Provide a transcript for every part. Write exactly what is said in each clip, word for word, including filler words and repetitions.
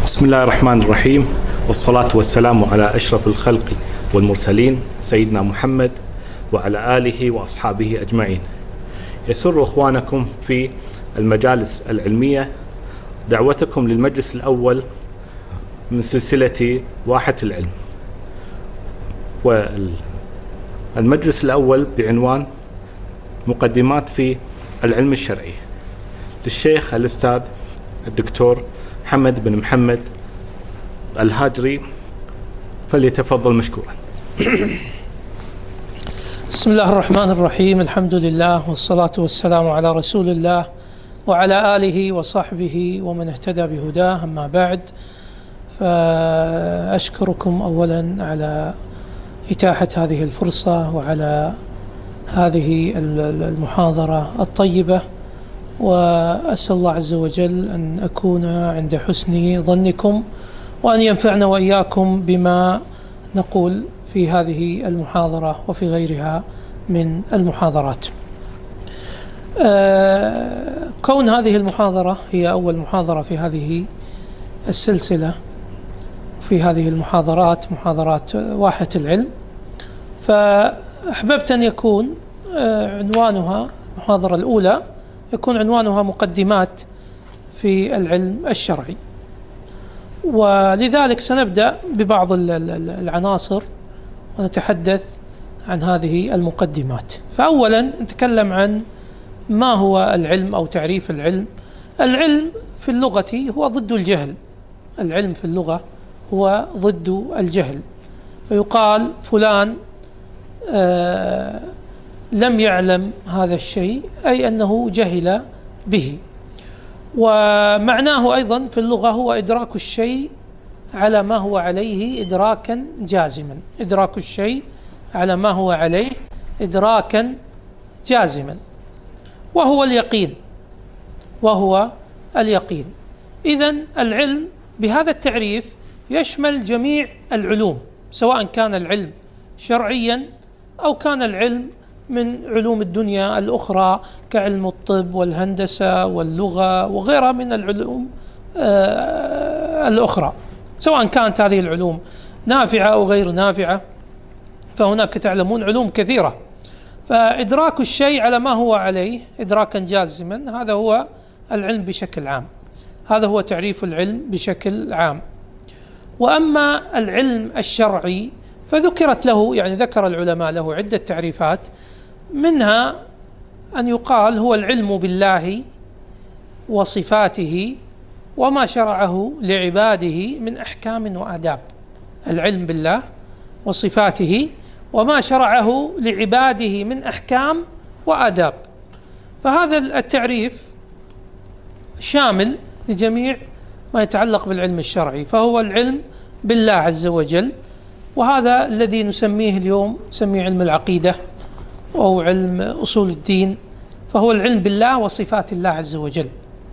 بسم الله الرحمن الرحيم، والصلاة والسلام على أشرف الخلق والمرسلين سيدنا محمد وعلى آله وأصحابه أجمعين. يسر إخوانكم في المجالس العلمية دعوتكم للمجلس الأول من سلسلة واحة العلم، والمجلس الأول بعنوان مقدمات في العلم الشرعي للشيخ الأستاذ الدكتور محمد بن محمد الهاجري، فليتفضل مشكورا. بسم الله الرحمن الرحيم، الحمد لله والصلاة والسلام على رسول الله وعلى آله وصحبه ومن اهتدى بهداه، أما بعد، فأشكركم أولا على إتاحة هذه الفرصة وعلى هذه المحاضرة الطيبة، وأسأل الله عز وجل أن أكون عند حسن ظنكم وأن ينفعنا وإياكم بما نقول في هذه المحاضرة وفي غيرها من المحاضرات. آه كون هذه المحاضرة هي أول محاضرة في هذه السلسلة، في هذه المحاضرات محاضرات واحة العلم، فأحببت أن يكون آه عنوانها المحاضرة الأولى يكون عنوانها مقدمات في العلم الشرعي، ولذلك سنبدأ ببعض العناصر ونتحدث عن هذه المقدمات. فأولا نتكلم عن ما هو العلم أو تعريف العلم. العلم في اللغة هو ضد الجهل. العلم في اللغة هو ضد الجهل، فيقال فلان آه لم يعلم هذا الشيء، أي أنه جهل به. ومعناه أيضا في اللغة هو إدراك الشيء على ما هو عليه إدراكا جازما. إدراك الشيء على ما هو عليه إدراكا جازما، وهو اليقين وهو اليقين. إذن العلم بهذا التعريف يشمل جميع العلوم، سواء كان العلم شرعيا أو كان العلم من علوم الدنيا الأخرى كعلم الطب والهندسة واللغة وغيرها من العلوم آه الأخرى، سواء كانت هذه العلوم نافعة أو غير نافعة، فهناك تعلمون علوم كثيرة. فإدراك الشيء على ما هو عليه إدراكا جازما، هذا هو العلم بشكل عام، هذا هو تعريف العلم بشكل عام. وأما العلم الشرعي فذكرت له، يعني ذكر العلماء له عدة تعريفات، منها أن يقال هو العلم بالله وصفاته وما شرعه لعباده من أحكام وآداب. العلم بالله وصفاته وما شرعه لعباده من أحكام وآداب. فهذا التعريف شامل لجميع ما يتعلق بالعلم الشرعي، فهو العلم بالله عز وجل، وهذا الذي نسميه اليوم نسميه علم العقيدة أو علم أصول الدين، فهو العلم بالله وصفات الله عز وجل.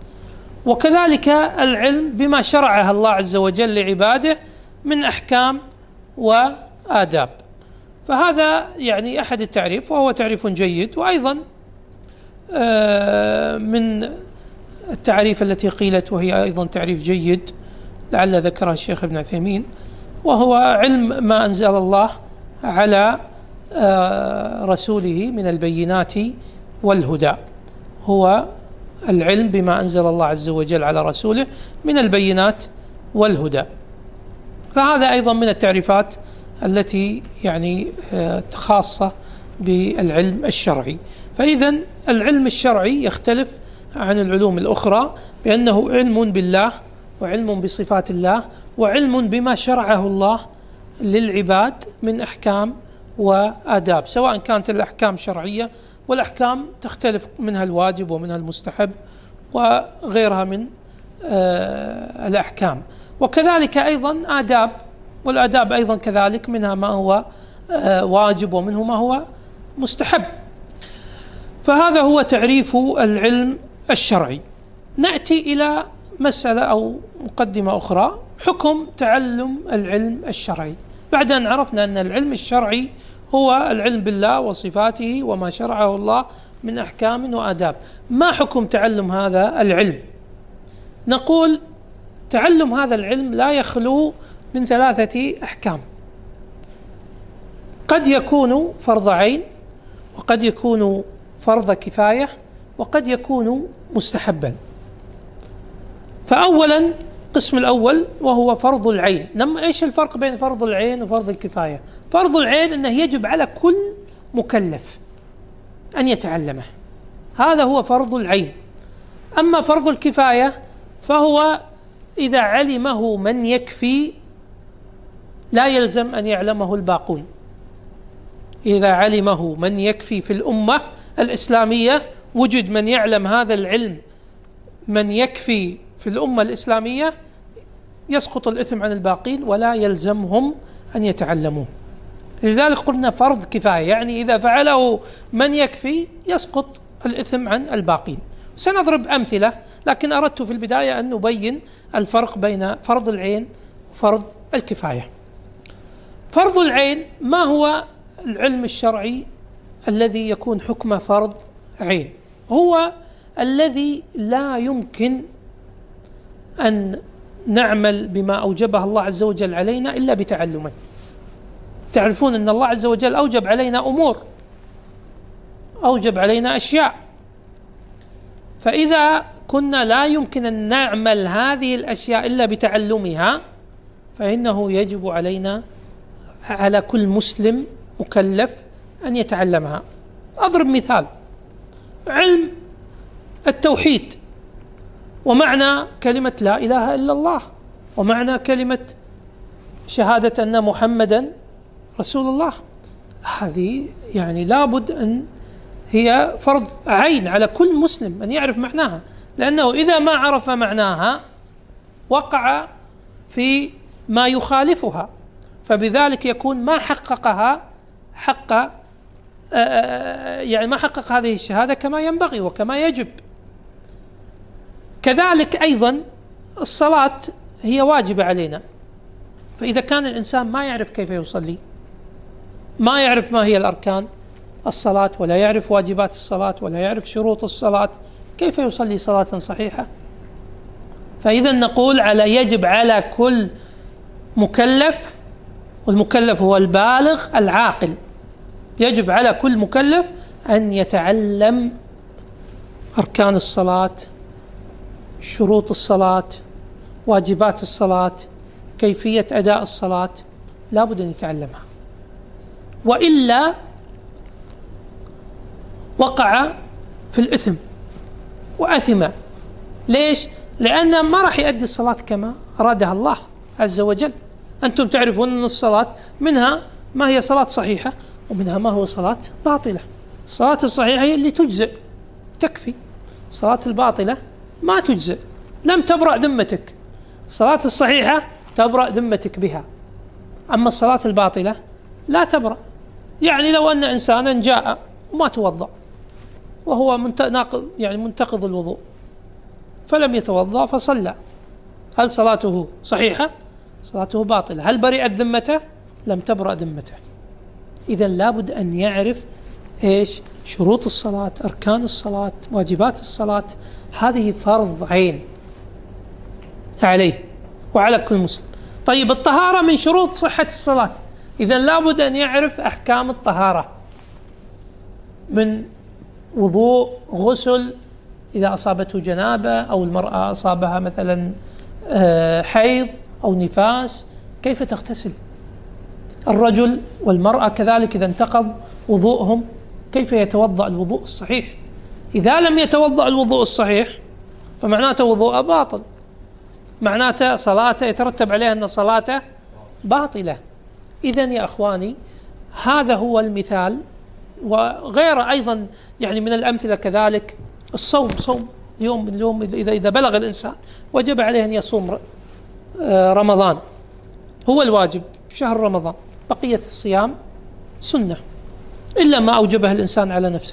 وكذلك العلم بما شرعه الله عز وجل لعباده من أحكام وآداب، فهذا يعني أحد التعريف، وهو تعريف جيد. وأيضا من التعريف التي قيلت وهي أيضا تعريف جيد لعل ذكرها الشيخ ابن عثيمين، وهو علم ما أنزل الله على رسوله من البينات والهدى. هو العلم بما أنزل الله عز وجل على رسوله من البينات والهدى، فهذا أيضا من التعريفات التي يعني خاصة بالعلم الشرعي. فإذا العلم الشرعي يختلف عن العلوم الأخرى بأنه علم بالله وعلم بصفات الله وعلم بما شرعه الله للعباد من أحكام وآداب، سواء كانت الأحكام شرعية، والأحكام تختلف منها الواجب ومنها المستحب وغيرها من آه الأحكام. وكذلك أيضا آداب، والآداب أيضا كذلك منها ما هو آه واجب ومنه ما هو مستحب. فهذا هو تعريف العلم الشرعي. نأتي إلى مسألة أو مقدمة أخرى، حكم تعلم العلم الشرعي. بعد أن عرفنا أن العلم الشرعي هو العلم بالله وصفاته وما شرعه الله من أحكام وآداب، ما حكم تعلم هذا العلم؟ نقول تعلم هذا العلم لا يخلو من ثلاثة أحكام: قد يكون فرض عين، وقد يكون فرض كفاية، وقد يكون مستحبا. فأولا القسم الأول وهو فرض العين. نم إيش الفرق بين فرض العين وفرض الكفاية؟ فرض العين أنه يجب على كل مكلف أن يتعلمه، هذا هو فرض العين. أما فرض الكفاية فهو إذا علمه من يكفي لا يلزم أن يعلمه الباقون. إذا علمه من يكفي في الأمة الإسلامية، وجد من يعلم هذا العلم من يكفي في الأمة الإسلامية، يسقط الإثم عن الباقين ولا يلزمهم أن يتعلموه. لذلك قلنا فرض كفاية، يعني إذا فعله من يكفي يسقط الإثم عن الباقين. سنضرب أمثلة، لكن أردت في البداية أن نبين الفرق بين فرض العين وفرض الكفاية. فرض العين ما هو العلم الشرعي الذي يكون حكمه فرض عين؟ هو الذي لا يمكن أن نعمل بما أوجبه الله عز وجل علينا إلا بتعلمه. تعرفون أن الله عز وجل أوجب علينا أمور، أوجب علينا أشياء، فإذا كنا لا يمكن أن نعمل هذه الأشياء إلا بتعلمها، فإنه يجب علينا على كل مسلم مكلف أن يتعلمها. أضرب مثال: علم التوحيد، ومعنى كلمة لا إله إلا الله، ومعنى كلمة شهادة أن محمدا رسول الله. هذه يعني لابد أن هي فرض عين على كل مسلم أن يعرف معناها، لأنه إذا ما عرف معناها وقع في ما يخالفها، فبذلك يكون ما حققها حق يعني ما حقق هذه الشهادة كما ينبغي وكما يجب. كذلك أيضا الصلاة هي واجبة علينا، فإذا كان الإنسان ما يعرف كيف يصلي، ما يعرف ما هي الأركان الصلاة، ولا يعرف واجبات الصلاة، ولا يعرف شروط الصلاة، كيف يصلي صلاة صحيحة؟ فإذا نقول على يجب على كل مكلف، والمكلف هو البالغ العاقل، يجب على كل مكلف أن يتعلم أركان الصلاة، شروط الصلاة، واجبات الصلاة، كيفية أداء الصلاة، لا بد أن يتعلمها، وإلا وقع في الإثم وأثم. ليش؟ لأنه ما راح يؤدي الصلاة كما أرادها الله عز وجل. أنتم تعرفون أن الصلاة منها ما هي صلاة صحيحة، ومنها ما هو صلاة باطلة. الصلاة الصحيحة هي اللي تجزئ تكفي، الصلاة الباطلة ما تجزئ، لم تبرأ ذمتك. الصلاة الصحيحة تبرأ ذمتك بها، أما الصلاة الباطلة لا تبرأ. يعني لو أن إنسانا جاء وما توضأ وهو منتقض يعني منتقض الوضوء فلم يتوضأ فصلى، هل صلاته صحيحة؟ صلاته باطلة. هل برئت ذمته؟ لم تبرأ ذمته. إذن لابد أن يعرف إيش شروط الصلاة، أركان الصلاة، واجبات الصلاة. هذه فرض عين عليه وعلى كل مسلم. طيب الطهارة من شروط صحة الصلاة، إذن لابد أن يعرف أحكام الطهارة من وضوء، غسل، إذا أصابته جنابة أو المرأة أصابها مثلا حيض أو نفاس كيف تغتسل، الرجل والمرأة كذلك إذا انتقض وضوءهم كيف يتوضأ الوضوء الصحيح. إذا لم يتوضأ الوضوء الصحيح فمعناته وضوء باطل، معناته صلاته يترتب عليها أن صلاته باطلة. إذن يا أخواني هذا هو المثال، وغير أيضا يعني من الأمثلة كذلك الصوم. صوم يوم من اليوم إذا إذا بلغ الإنسان وجب عليه أن يصوم رمضان، هو الواجب شهر رمضان، بقية الصيام سنة إلا ما أوجبه الإنسان على نفسه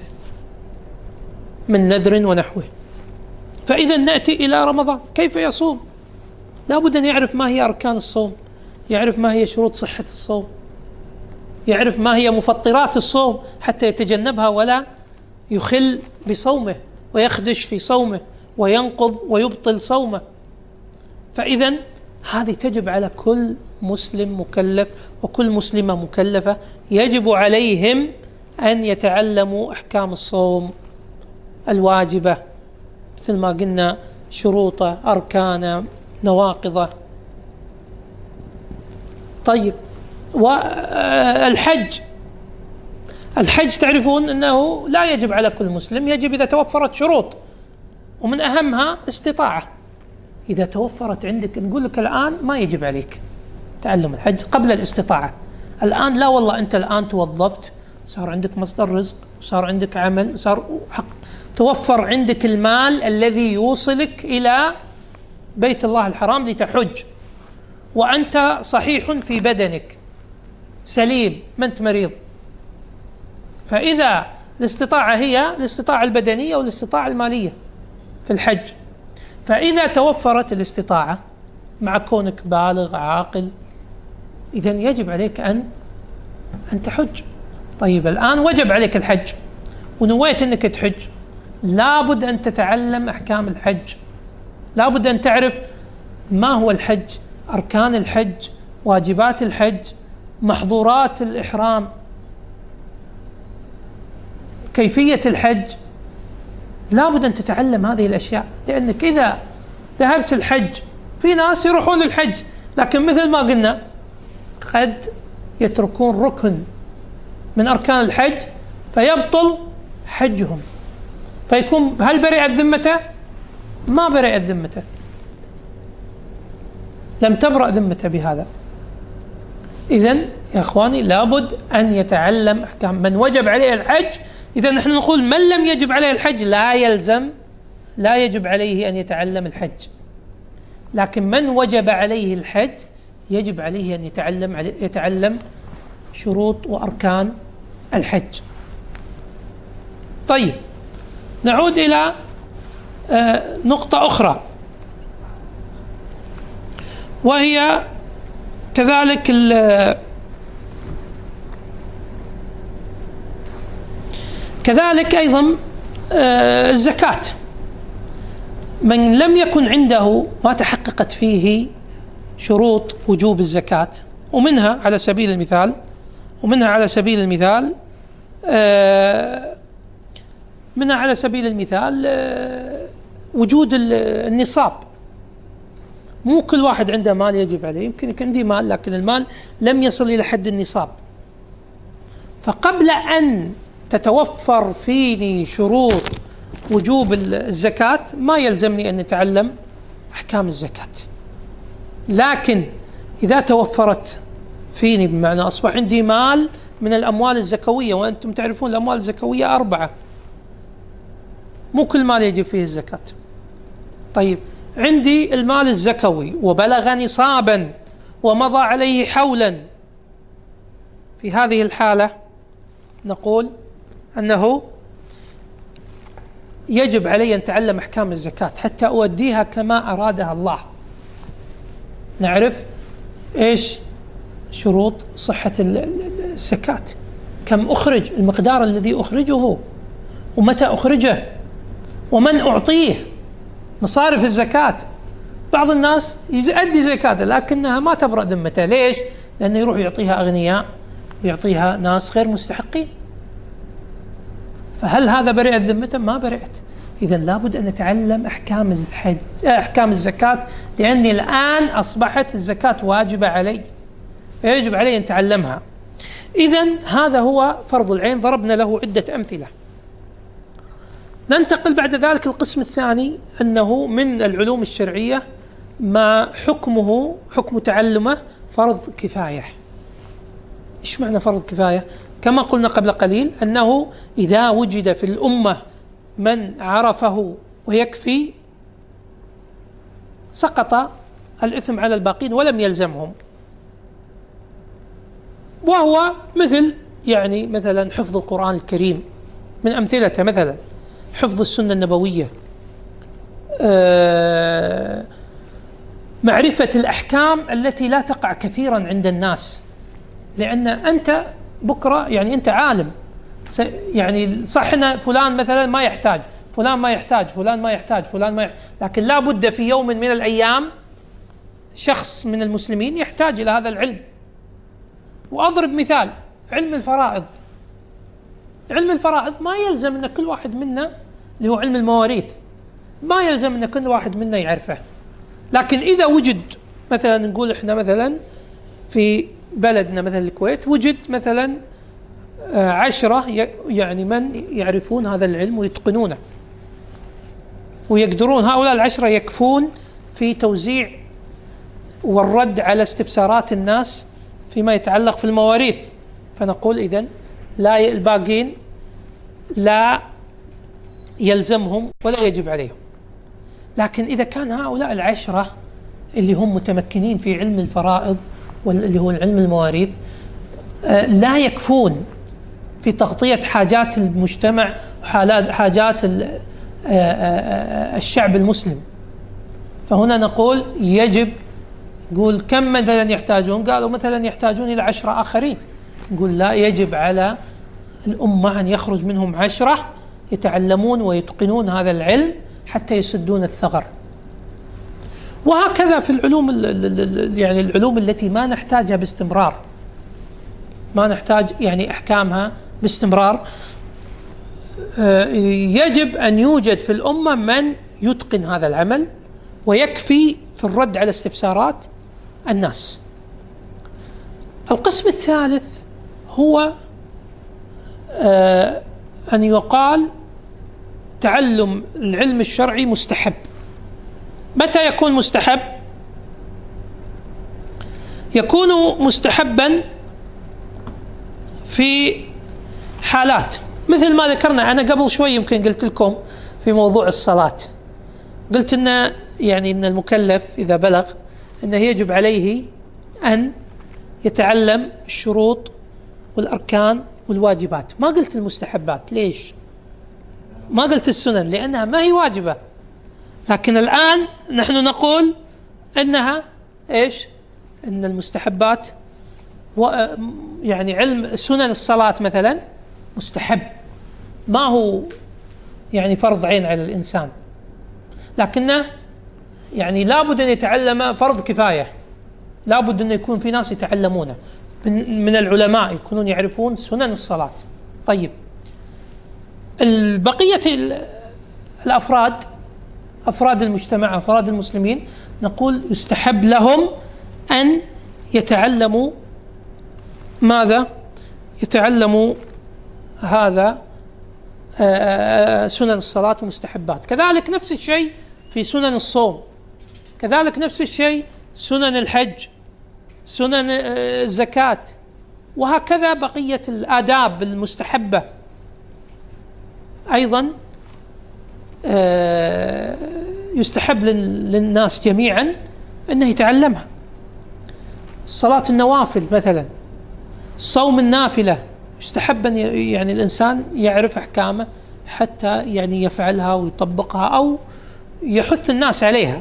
من نذر ونحوه. فإذا نأتي إلى رمضان كيف يصوم؟ لابد أن يعرف ما هي أركان الصوم، يعرف ما هي شروط صحة الصوم، يعرف ما هي مفطرات الصوم حتى يتجنبها ولا يخل بصومه ويخدش في صومه وينقض ويبطل صومه. فإذا هذه تجب على كل مسلم مكلف وكل مسلمة مكلفة، يجب عليهم أن يتعلموا أحكام الصوم الواجبة مثل ما قلنا، شروطه، أركانه، نواقضه. طيب، والحج الحج تعرفون أنه لا يجب على كل مسلم، يجب إذا توفرت شروط، ومن أهمها استطاعة. إذا توفرت عندك، نقول لك الآن ما يجب عليك تعلم الحج قبل الاستطاعة. الآن لا والله، أنت الآن توظفت، صار عندك مصدر رزق، صار عندك عمل، صار حق، توفر عندك المال الذي يوصلك إلى بيت الله الحرام لتحج، وأنت صحيح في بدنك سليم، ما أنت مريض. فإذا الاستطاعة هي الاستطاعة البدنية والاستطاعة المالية في الحج، فإذا توفرت الاستطاعة مع كونك بالغ عاقل، إذن يجب عليك أن أن تحج. طيب، الآن وجب عليك الحج ونويت أنك تحج، لابد أن تتعلم أحكام الحج، لابد أن تعرف ما هو الحج، أركان الحج، واجبات الحج، محظورات الإحرام، كيفية الحج. لابد أن تتعلم هذه الأشياء، لأنك إذا ذهبت الحج، في ناس يروحون الحج لكن مثل ما قلنا قد يتركون ركن من أركان الحج فيبطل حجهم، فيكون هل برئت ذمته؟ ما برئت ذمته، لم تبرأ ذمته بهذا. إذن يا أخواني لابد أن يتعلم أحكام من وجب عليه الحج. إذا نحن نقول من لم يجب عليه الحج لا يلزم، لا يجب عليه أن يتعلم الحج، لكن من وجب عليه الحج يجب عليه أن يتعلم يتعلم شروط وأركان الحج. طيب، نعود إلى نقطة أخرى، وهي كذلك كذلك أيضا الزكاة. من لم يكن عنده ما تحققت فيه شروط وجوب الزكاة، ومنها على سبيل المثال ومنها على سبيل المثال منها على سبيل المثال وجود النصاب. مو كل واحد عنده مال يجب عليه، يمكن يكون عندي مال لكن المال لم يصل إلى حد النصاب، فقبل أن تتوفر فيني شروط وجوب الزكاة ما يلزمني أن أتعلم أحكام الزكاة. لكن إذا توفرت فيني، بمعنى أصبح عندي مال من الأموال الزكوية، وأنتم تعرفون الأموال الزكوية أربعة، مو كل مال يجب فيه الزكاة. طيب، عندي المال الزكوي وبلغ نصابا ومضى عليه حولا، في هذه الحالة نقول أنه يجب علي أن أتعلم أحكام الزكاة حتى أوديها كما أرادها الله. نعرف إيش شروط صحة الزكاة، كم أخرج، المقدار الذي أخرجه، ومتى أخرجه، ومن أعطيه، مصارف الزكاة. بعض الناس يؤدي زكاته لكنها ما تبرأ ذمته، ليش؟ لأنه يروح يعطيها أغنياء ويعطيها ناس غير مستحقين. فهل هذا برئت ذمته؟ ما برئت. إذا لابد أن نتعلم أحكام الحج أحكام الزكاة، لأني الآن أصبحت الزكاة واجبة علي، فيجب علي أن أتعلمها. إذا هذا هو فرض العين، ضربنا له عدة أمثلة. ننتقل بعد ذلك القسم الثاني، أنه من العلوم الشرعية ما حكمه حكم تعلمه فرض كفاية. إيش معنى فرض كفاية؟ كما قلنا قبل قليل أنه إذا وجد في الأمة من عرفه ويكفي سقط الإثم على الباقين ولم يلزمهم، وهو مثل يعني مثلا حفظ القرآن الكريم، من أمثلته مثلا حفظ السنة النبوية، معرفة الأحكام التي لا تقع كثيرا عند الناس، لأن أنت بكرة يعني أنت عالم، يعني صح إن فلان مثلا ما يحتاج، فلان ما يحتاج، فلان ما يحتاج، فلان ما يحتاج، لكن لا بد في يوم من الأيام شخص من المسلمين يحتاج إلى هذا العلم. وأضرب مثال: علم الفرائض. علم الفرائض ما يلزم أن كل واحد منا، اللي هو علم المواريث، ما يلزم أن كل واحد منا يعرفه. لكن إذا وجد مثلا، نقول إحنا مثلا في بلدنا مثلا الكويت، وجد مثلا عشرة يعني من يعرفون هذا العلم ويتقنونه، ويقدرون هؤلاء العشرة يكفون في توزيع والرد على استفسارات الناس فيما يتعلق في المواريث، فنقول إذن لا، الباقين لا يلزمهم ولا يجب عليهم. لكن إذا كان هؤلاء العشرة اللي هم متمكنين في علم الفرائض واللي هو علم المواريث لا يكفون في تغطية حاجات المجتمع وحاجات الشعب المسلم، فهنا نقول يجب، نقول كم مثلا يحتاجون؟ قالوا مثلا يحتاجون إلى عشرة آخرين. نقول لا، يجب على الأمة أن يخرج منهم عشرة يتعلمون ويتقنون هذا العلم حتى يسدون الثغر. وهكذا في العلوم، يعني العلوم التي ما نحتاجها باستمرار، ما نحتاج يعني أحكامها باستمرار، يجب أن يوجد في الأمة من يتقن هذا العمل ويكفي في الرد على استفسارات الناس. القسم الثالث هو أن يقال تعلم العلم الشرعي مستحب. متى يكون مستحب؟ يكون مستحبا في حالات مثل ما ذكرنا. أنا قبل شوي يمكن قلت لكم في موضوع الصلاة، قلت إن يعني إن المكلف إذا بلغ أنه يجب عليه أن يتعلم الشروط والأركان والواجبات. ما قلت المستحبات. ليش؟ ما قلت السنن، لأنها ما هي واجبة. لكن الآن نحن نقول أنها إيش؟ أن المستحبات و يعني علم سنن الصلاة مثلا مستحب، ما هو يعني فرض عين على الإنسان، لكنه يعني لابد أن يتعلم فرض كفاية، لابد أن يكون في ناس يتعلمونه من العلماء يكونون يعرفون سنن الصلاة. طيب، البقية الأفراد، أفراد المجتمع، أفراد المسلمين، نقول يستحب لهم أن يتعلموا ماذا؟ يتعلموا هذا سنن الصلاة ومستحبات. كذلك نفس الشيء في سنن الصوم، كذلك نفس الشيء سنن الحج، سنن الزكاة، وهكذا بقية الآداب المستحبة أيضا يستحب للناس جميعا أنه يتعلمها. الصلاة النوافل مثلا، صوم النافلة، يستحب أن يعني الإنسان يعرف أحكامه حتى يعني يفعلها ويطبقها أو يحث الناس عليها.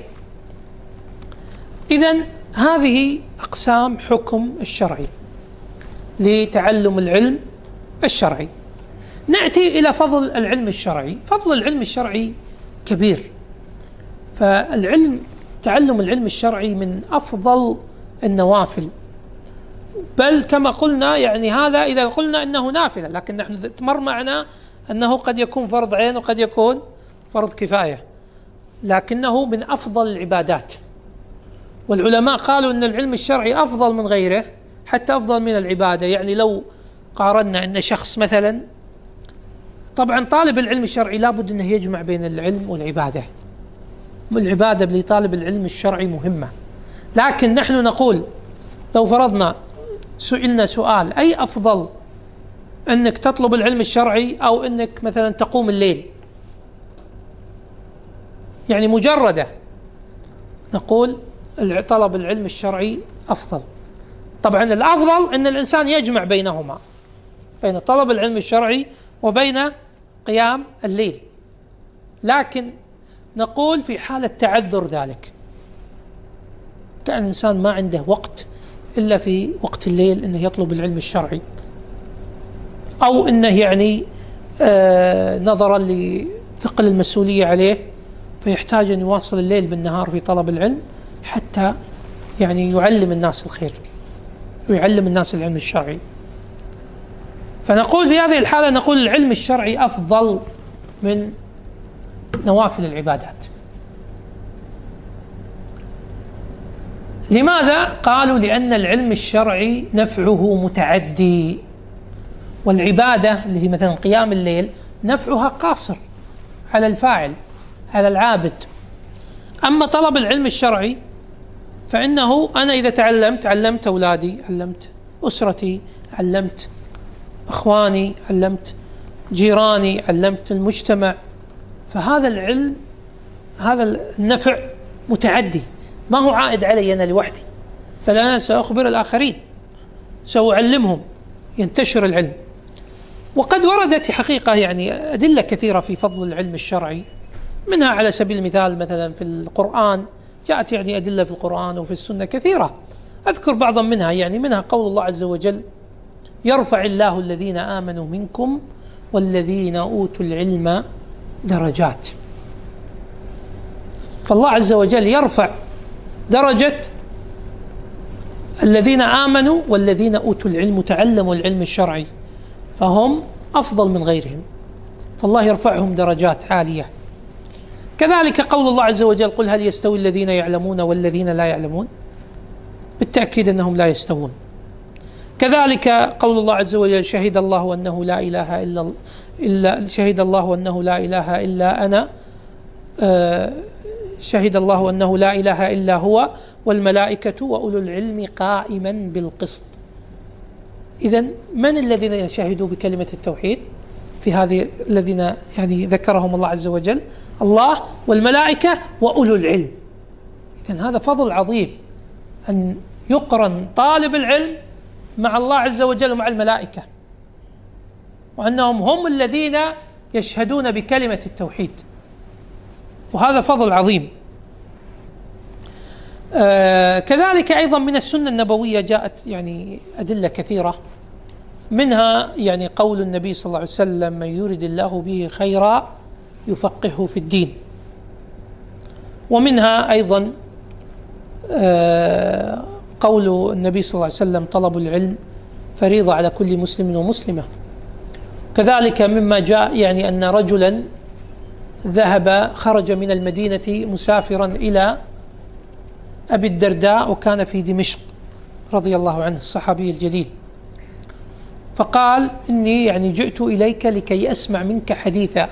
إذن هذه أقسام حكم الشرعي لتعلم العلم الشرعي. نأتي إلى فضل العلم الشرعي. فضل العلم الشرعي كبير، فالعلم تعلم العلم الشرعي من أفضل النوافل، بل كما قلنا يعني هذا إذا قلنا أنه نافلة، لكن نحن مر معنا أنه قد يكون فرض عين وقد يكون فرض كفاية، لكنه من أفضل العبادات. والعلماء قالوا أن العلم الشرعي أفضل من غيره، حتى أفضل من العبادة. يعني لو قارنا أن شخص مثلا، طبعا طالب العلم الشرعي لابد أنه يجمع بين العلم والعبادة، العبادة لطالب العلم الشرعي مهمة. لكن نحن نقول لو فرضنا سئلنا سؤال أي أفضل، أنك تطلب العلم الشرعي أو أنك مثلا تقوم الليل، يعني مجردة، نقول طلب العلم الشرعي أفضل. طبعا الأفضل أن الإنسان يجمع بينهما، بين طلب العلم الشرعي وبين قيام الليل، لكن نقول في حالة تعذر ذلك، كان الإنسان ما عنده وقت إلا في وقت الليل أنه يطلب العلم الشرعي، أو أنه يعني آه نظرا لثقل المسؤولية عليه فيحتاج أن يواصل الليل بالنهار في طلب العلم حتى يعني يعلم الناس الخير ويعلم الناس العلم الشرعي. فنقول في هذه الحالة نقول العلم الشرعي أفضل من نوافل العبادات. لماذا؟ قالوا لأن العلم الشرعي نفعه متعدي، والعبادة اللي هي مثلا قيام الليل نفعها قاصر على الفاعل على العابد. أما طلب العلم الشرعي فإنه أنا إذا تعلمت علمت أولادي، علمت أسرتي، علمت أخواني، علمت جيراني، علمت المجتمع، فهذا العلم هذا النفع متعدي ما هو عائد علي أنا لوحدي، بل أنا سأخبر الآخرين، سأعلمهم، ينتشر العلم. وقد وردت حقيقة يعني أدلة كثيرة في فضل العلم الشرعي، منها على سبيل المثال مثلا في القرآن جاءت يعني أدلة في القرآن وفي السنة كثيرة، أذكر بعضا منها. يعني منها قول الله عز وجل: يرفع الله الذين آمنوا منكم والذين أوتوا العلم درجات. فالله عز وجل يرفع درجة الذين آمنوا والذين أوتوا العلم، تعلموا العلم الشرعي، فهم أفضل من غيرهم، فالله يرفعهم درجات عالية. كذلك قول الله عز وجل: قل هل يستوي الذين يعلمون والذين لا يعلمون؟ بالتأكيد أنهم لا يستوون. كذلك قول الله عز وجل: شهد الله أنه لا إله إلا إلا شهد الله أنه لا إله إلا أنا آه شهد الله أنه لا إله إلا هو والملائكة وأولو العلم قائما بالقسط. إذن من الذين يشهدوا بكلمة التوحيد في هذه الذين يعني ذكرهم الله عز وجل؟ الله والملائكة وأولو العلم. إذن هذا فضل عظيم أن يقرن طالب العلم مع الله عز وجل ومع الملائكة، وأنهم هم الذين يشهدون بكلمة التوحيد، وهذا فضل عظيم. آه كذلك أيضا من السنة النبوية جاءت يعني أدلة كثيرة، منها يعني قول النبي صلى الله عليه وسلم: من يرد الله به خيرا يفقهه في الدين. ومنها أيضا آه قول النبي صلى الله عليه وسلم: طلب العلم فريضة على كل مسلم ومسلمة. كذلك مما جاء يعني أن رجلا ذهب خرج من المدينة مسافرا إلى أبي الدرداء وكان في دمشق رضي الله عنه الصحابي الجليل، فقال: إني يعني جئت إليك لكي أسمع منك حديثا.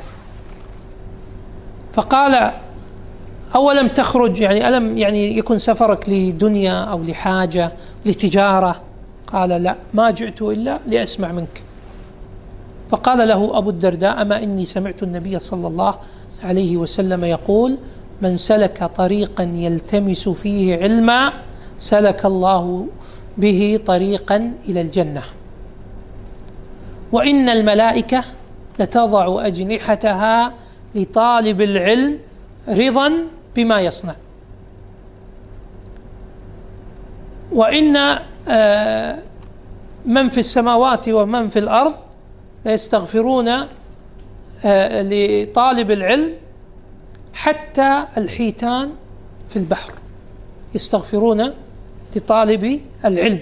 فقال: أولم تخرج يعني ألم يعني يكن سفرك لدنيا أو لحاجة لتجارة؟ قال: لا، ما جئت إلا لأسمع منك. فقال له أبو الدرداء: أما إني سمعت النبي صلى الله عليه وسلم يقول: من سلك طريقا يلتمس فيه علما سلك الله به طريقا إلى الجنة، وإن الملائكة لتضع أجنحتها لطالب العلم رضا بما يصنع، وإن من في السماوات ومن في الأرض ليستغفرون لطالب العلم حتى الحيتان في البحر يستغفرون لطالب العلم.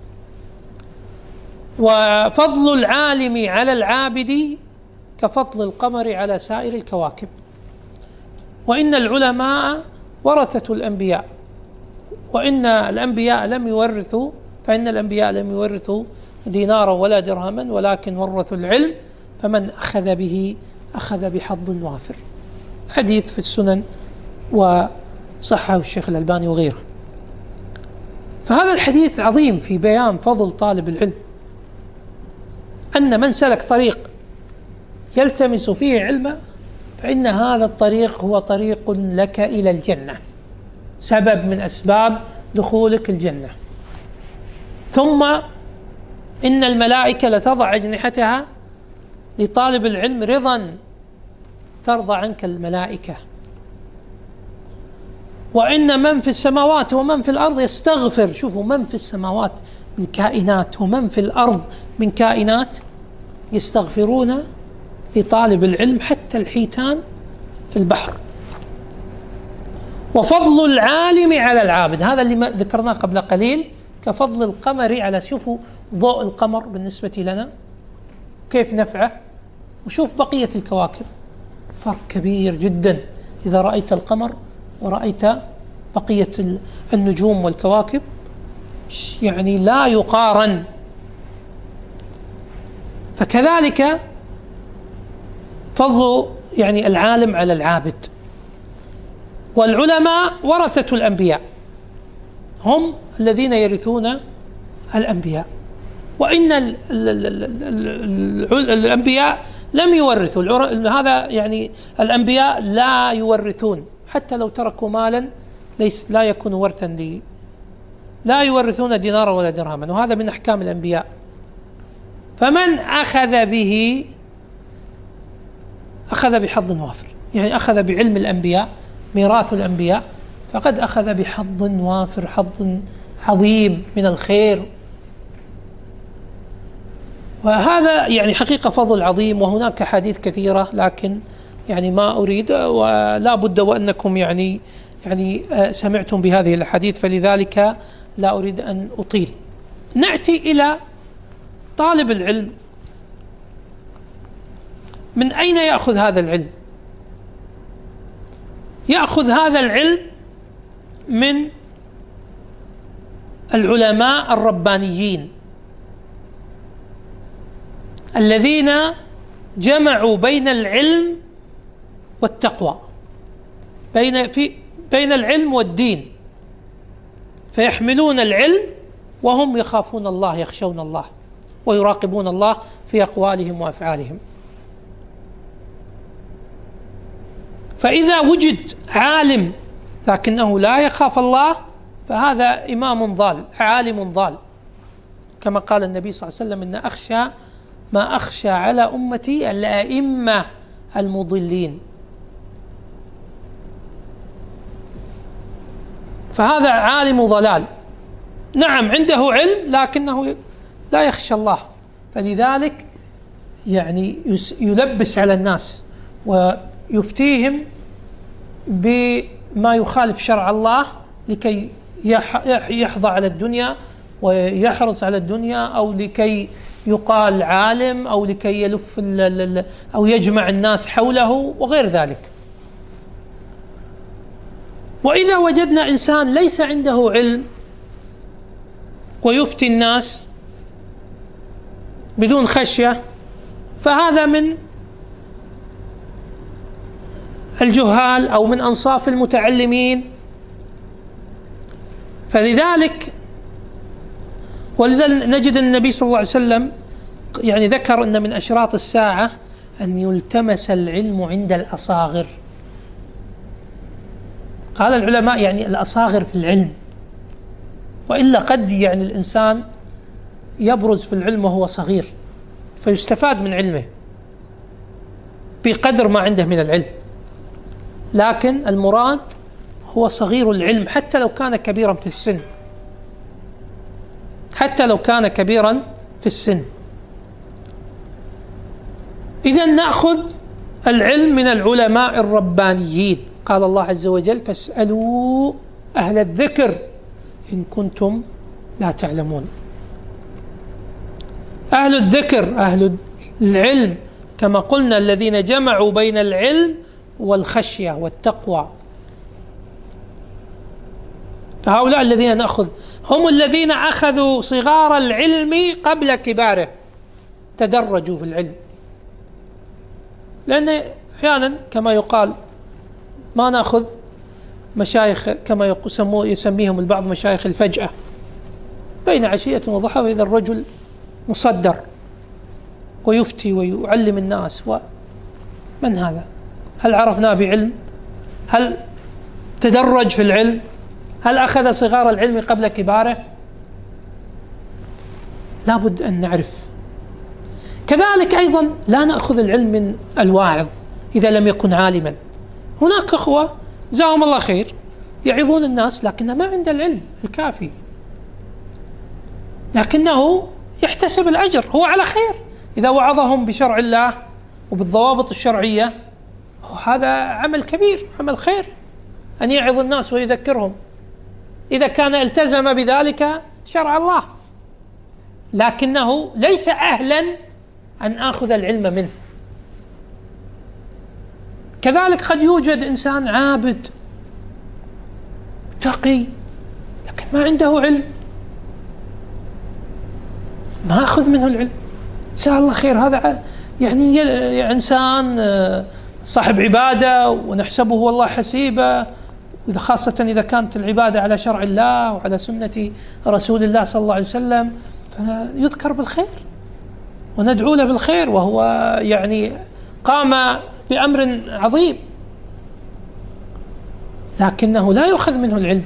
وفضل العالم على العابد كفضل القمر على سائر الكواكب، وإن العلماء ورثة الأنبياء، وإن الأنبياء لم يورثوا فإن الأنبياء لم يورثوا دينارا ولا درهما ولكن ورثوا العلم، فمن أخذ به أخذ بحظ وافر. حديث في السنن وصححه الشيخ الألباني وغيره. فهذا الحديث عظيم في بيان فضل طالب العلم، أن من سلك طريق يلتمس فيه علما فإن هذا الطريق هو طريق لك إلى الجنة، سبب من أسباب دخولك الجنة. ثم إن الملائكة لتضع أجنحتها لطالب العلم رضا ترضى عنك الملائكة، وإن من في السماوات ومن في الأرض يستغفر. شوفوا، من في السماوات من كائنات ومن في الأرض من كائنات يستغفرون لطالب العلم حتى الحيتان في البحر. وفضل العالم على العابد، هذا اللي ذكرناه قبل قليل، كفضل القمر على، شوفوا ضوء القمر بالنسبة لنا كيف نفعه، وشوف بقية الكواكب، فرق كبير جدا إذا رأيت القمر ورأيت بقية النجوم والكواكب، يعني لا يقارن. فكذلك فضل يعني العالم على العابد. والعلماء ورثة الأنبياء، هم الذين يرثون الأنبياء، وإن ال ال ال ال الأنبياء لم يورثوا، هذا يعني الأنبياء لا يورثون، حتى لو تركوا مالا ليس لا يكون ورثا لي، لا يورثون دينارا ولا درهما، وهذا من أحكام الأنبياء. فمن أخذ به أخذ بحظ وافر، يعني أخذ بعلم الأنبياء، ميراث الأنبياء، فقد أخذ بحظ وافر، حظ عظيم من الخير. وهذا يعني حقيقة فضل عظيم، وهناك حديث كثيرة لكن يعني ما أريد، ولا بد وأنكم يعني يعني سمعتم بهذه الحديث، فلذلك لا أريد أن أطيل. نأتي إلى طالب العلم، من أين يأخذ هذا العلم؟ يأخذ هذا العلم من العلماء الربانيين الذين جمعوا بين العلم والتقوى، بين في بين العلم والدين، فيحملون العلم وهم يخافون الله، يخشون الله، ويراقبون الله في أقوالهم وأفعالهم. فإذا وجد عالم لكنه لا يخاف الله، فهذا إمام ضال، عالم ضال، كما قال النبي صلى الله عليه وسلم: إن أخشى ما أخشى على أمتي الأئمة المضلين. فهذا عالم ضلال، نعم عنده علم لكنه لا يخشى الله، فلذلك يعني يلبس على الناس ويفتيهم بما يخالف شرع الله لكي يحظى على الدنيا ويحرص على الدنيا، أو لكي يقال عالم، أو لكي يلف أو يجمع الناس حوله وغير ذلك. وإذا وجدنا إنسان ليس عنده علم ويفتي الناس بدون خشية، فهذا من الجهال أو من أنصاف المتعلمين. فلذلك ولذا نجد النبي صلى الله عليه وسلم يعني ذكر أن من أشراط الساعة أن يلتمس العلم عند الأصاغر. قال العلماء يعني الأصاغر في العلم، وإلا قد يعني الإنسان يبرز في العلم وهو صغير فيستفاد من علمه بقدر ما عنده من العلم، لكن المراد هو صغير العلم حتى لو كان كبيرا في السن، حتى لو كان كبيرا في السن. إذن نأخذ العلم من العلماء الربانيين. قال الله عز وجل: فاسألوا أهل الذكر إن كنتم لا تعلمون. أهل الذكر، أهل العلم، كما قلنا الذين جمعوا بين العلم والخشية والتقوى، فهؤلاء الذين نأخذ هم الذين أخذوا صغار العلم قبل كباره، تدرجوا في العلم. لأن أحيانا كما يقال ما نأخذ مشايخ كما يسميهم البعض مشايخ الفجأة، بين عشية وضحى وإذا الرجل مصدر ويفتي ويعلم الناس. ومن هذا؟ هل عرفناه بعلم؟ هل تدرج في العلم؟ هل أخذ صغار العلم قبل كباره؟ لابد أن نعرف. كذلك أيضا لا نأخذ العلم من الواعظ إذا لم يكن عالما. هناك أخوة جزاهم الله خير يعظون الناس لكن ما عنده العلم الكافي، لكنه يحتسب الأجر، هو على خير إذا وعظهم بشرع الله وبالضوابط الشرعية، هذا عمل كبير، عمل خير. أن يعظ الناس ويذكرهم إذا كان التزم بذلك شرع الله، لكنه ليس أهلا أن آخذ العلم منه. كذلك قد يوجد إنسان عابد تقي لكن ما عنده علم، ما أخذ منه العلم. جزاه الله خير، هذا يعني إنسان صاحب عبادة ونحسبه والله حسيبه، وإذا خاصة إذا كانت العبادة على شرع الله وعلى سنة رسول الله صلى الله عليه وسلم فيذكر بالخير وندعو له بالخير، وهو يعني قام بأمر عظيم، لكنه لا يؤخذ منه العلم.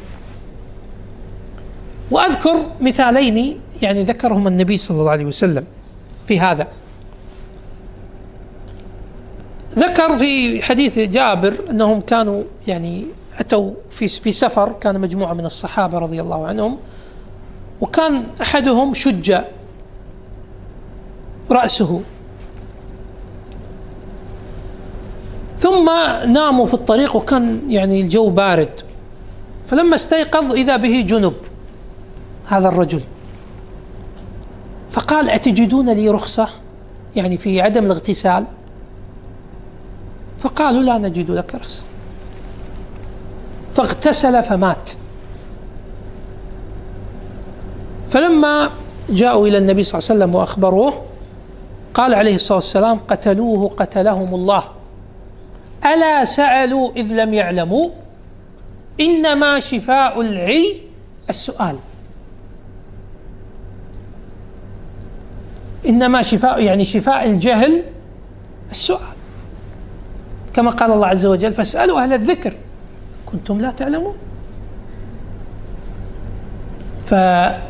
وأذكر مثالين يعني ذكرهم النبي صلى الله عليه وسلم في هذا. ذكر في حديث جابر أنهم كانوا يعني أتوا في في سفر، كان مجموعة من الصحابة رضي الله عنهم، وكان أحدهم شج رأسه، ثم ناموا في الطريق وكان يعني الجو بارد، فلما استيقظ إذا به جنب هذا الرجل، فقال: أتجدون لي رخصة يعني في عدم الاغتسال؟ فقالوا: لا نجد لك رخصة. فاغتسل فمات. فلما جاءوا إلى النبي صلى الله عليه وسلم وأخبروه قال عليه الصلاة والسلام: قتلوه قتلهم الله، ألا سألوا إذ لم يعلموا، إنما شفاء العي السؤال. إنما شفاء يعني شفاء الجهل السؤال، كما قال الله عز وجل: فاسألوا أهل الذكر كنتم لا تعلمون. فهذا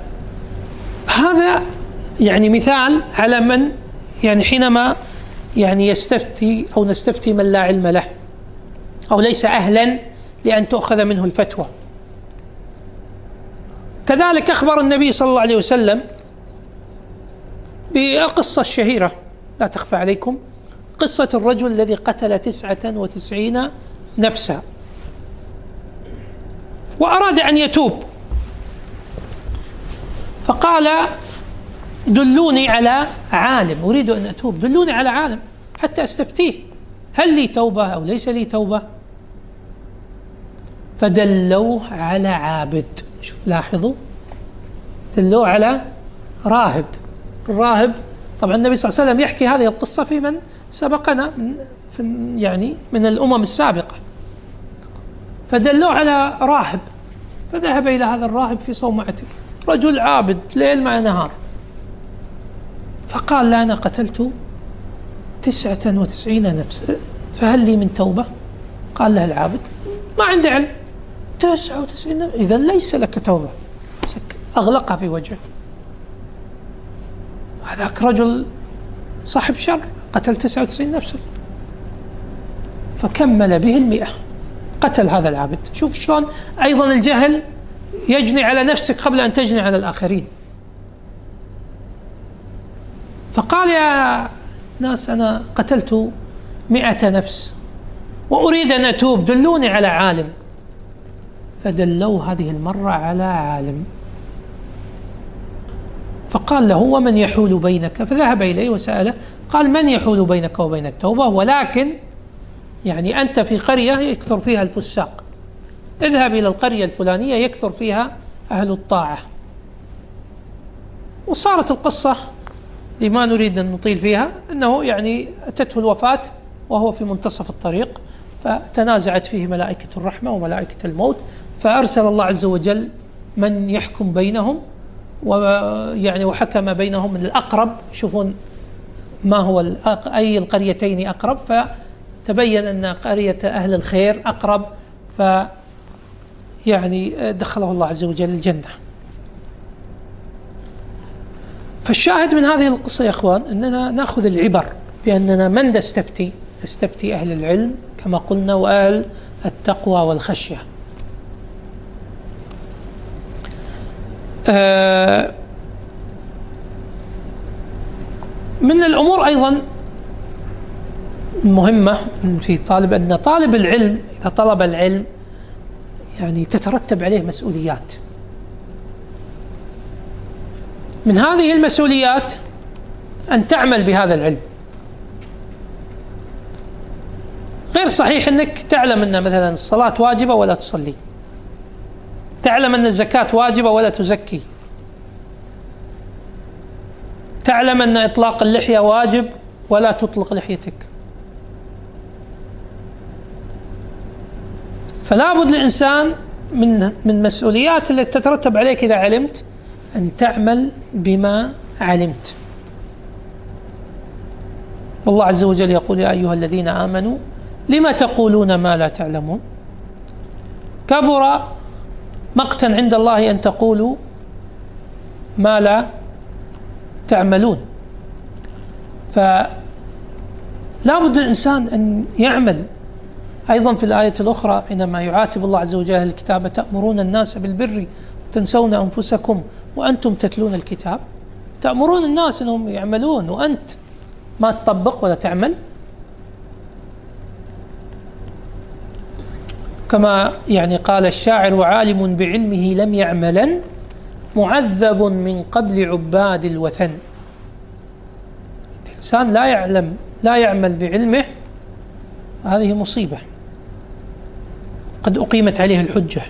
يعني مثال على من يعني حينما يعني يستفتي أو نستفتي من لا علم له أو ليس أهلا لأن تؤخذ منه الفتوى. كذلك أخبر النبي صلى الله عليه وسلم بالقصة الشهيرة لا تخفى عليكم، قصة الرجل الذي قتل تسعة وتسعين نفسا وأراد أن يتوب، فقال: دلوني على عالم، أريد أن أتوب، دلوني على عالم حتى أستفتيه هل لي توبة أو ليس لي توبة. فدلوه على عابد. شوف لاحظوا، دلوه على راهب. الراهب طبعا النبي صلى الله عليه وسلم يحكي هذه القصة في من سبقنا في يعني من الأمم السابقة. فدلوه على راهب، فذهب إلى هذا الراهب في صومعته، رجل عابد ليل مع نهار، فقال: لا أنا قتلت تسعة وتسعين نفس، فهل لي من توبة؟ قال له العابد: ما عنده علم، تسعة وتسعين نفس إذا ليس لك توبة. أغلقها في وجهه. هذاك رجل صاحب شر قتل تسعة وتسعين نفسا، فكمل به المئة، قتل هذا العابد. شوف شلون أيضا الجهل يجني على نفسك قبل أن تجني على الآخرين. فقال: يا ناس أنا قتلت مئة نفس وأريد أن أتوب، دلوني على عالم. فدلوه هذه المرة على عالم، فقال له: ومن يحول بينك؟ فذهب إليه وسأله، قال: من يحول بينك وبين التوبة؟ ولكن يعني أنت في قرية يكثر فيها الفساق، اذهب إلى القرية الفلانية يكثر فيها أهل الطاعة. وصارت القصة لما نريد أن نطيل فيها أنه يعني أتته الوفاة وهو في منتصف الطريق، فتنازعت فيه ملائكة الرحمة وملائكة الموت، فأرسل الله عز وجل من يحكم بينهم، ويعني وحكم بينهم من الأقرب، يشوفون ما هو أي القريتين أقرب، فتبين أن قرية أهل الخير أقرب، ف يعني دخله الله عز وجل الجنة. فالشاهد من هذه القصة يا إخوان أننا نأخذ العبر بأننا من نستفتي، نستفتي أهل العلم كما قلنا وأهل التقوى والخشية. آه من الأمور أيضا مهمة في طالب، أن طالب العلم إذا طلب العلم يعني تترتب عليه مسؤوليات. من هذه المسؤوليات أن تعمل بهذا العلم. غير صحيح أنك تعلم أن مثلا الصلاة واجبة ولا تصلي، تعلم أن الزكاة واجبة ولا تزكي، تعلم أن إطلاق اللحية واجب ولا تطلق لحيتك. فلا بد للإنسان من من مسؤوليات التي تترتب عليك إذا علمت أن تعمل بما علمت. والله عز وجل يقول: يا أيها الذين آمنوا لما تقولون ما لا تعلمون، كبر مقتا عند الله أن تقولوا ما لا تعملون. فلا بد الإنسان أن يعمل. أيضا في الآية الأخرى حينما يعاتب الله عز وجل الكتاب: تأمرون الناس بالبر وتنسون أنفسكم وأنتم تتلون الكتاب. تأمرون الناس أنهم يعملون وأنت ما تطبق ولا تعمل. كما يعني قال الشاعر: وعالم بعلمه لم يعملا معذب من قبل عباد الوثن. الإنسان لا يعلم لا يعمل بعلمه، هذه مصيبة، قد أقيمت عليه الحجة.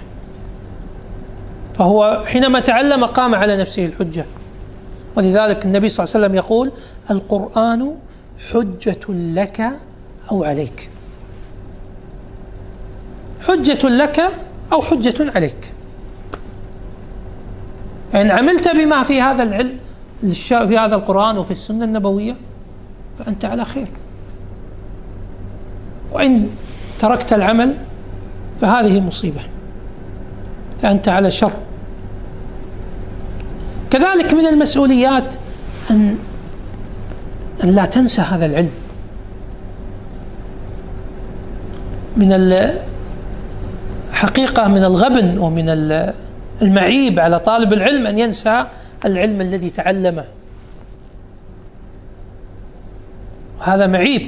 فهو حينما تعلم قام على نفسه الحجة. ولذلك النبي صلى الله عليه وسلم يقول: القرآن حجة لك أو عليك. حجة لك أو حجة عليك. إن عملت بما في هذا العلم في هذا القرآن وفي السنة النبوية فأنت على خير، وإن تركت العمل فهذه مصيبة، فأنت على شر. كذلك من المسؤوليات أن أن لا تنسى هذا العلم. من الحقيقة من الغبن ومن المعيب على طالب العلم أن ينسى العلم الذي تعلمه. هذا معيب،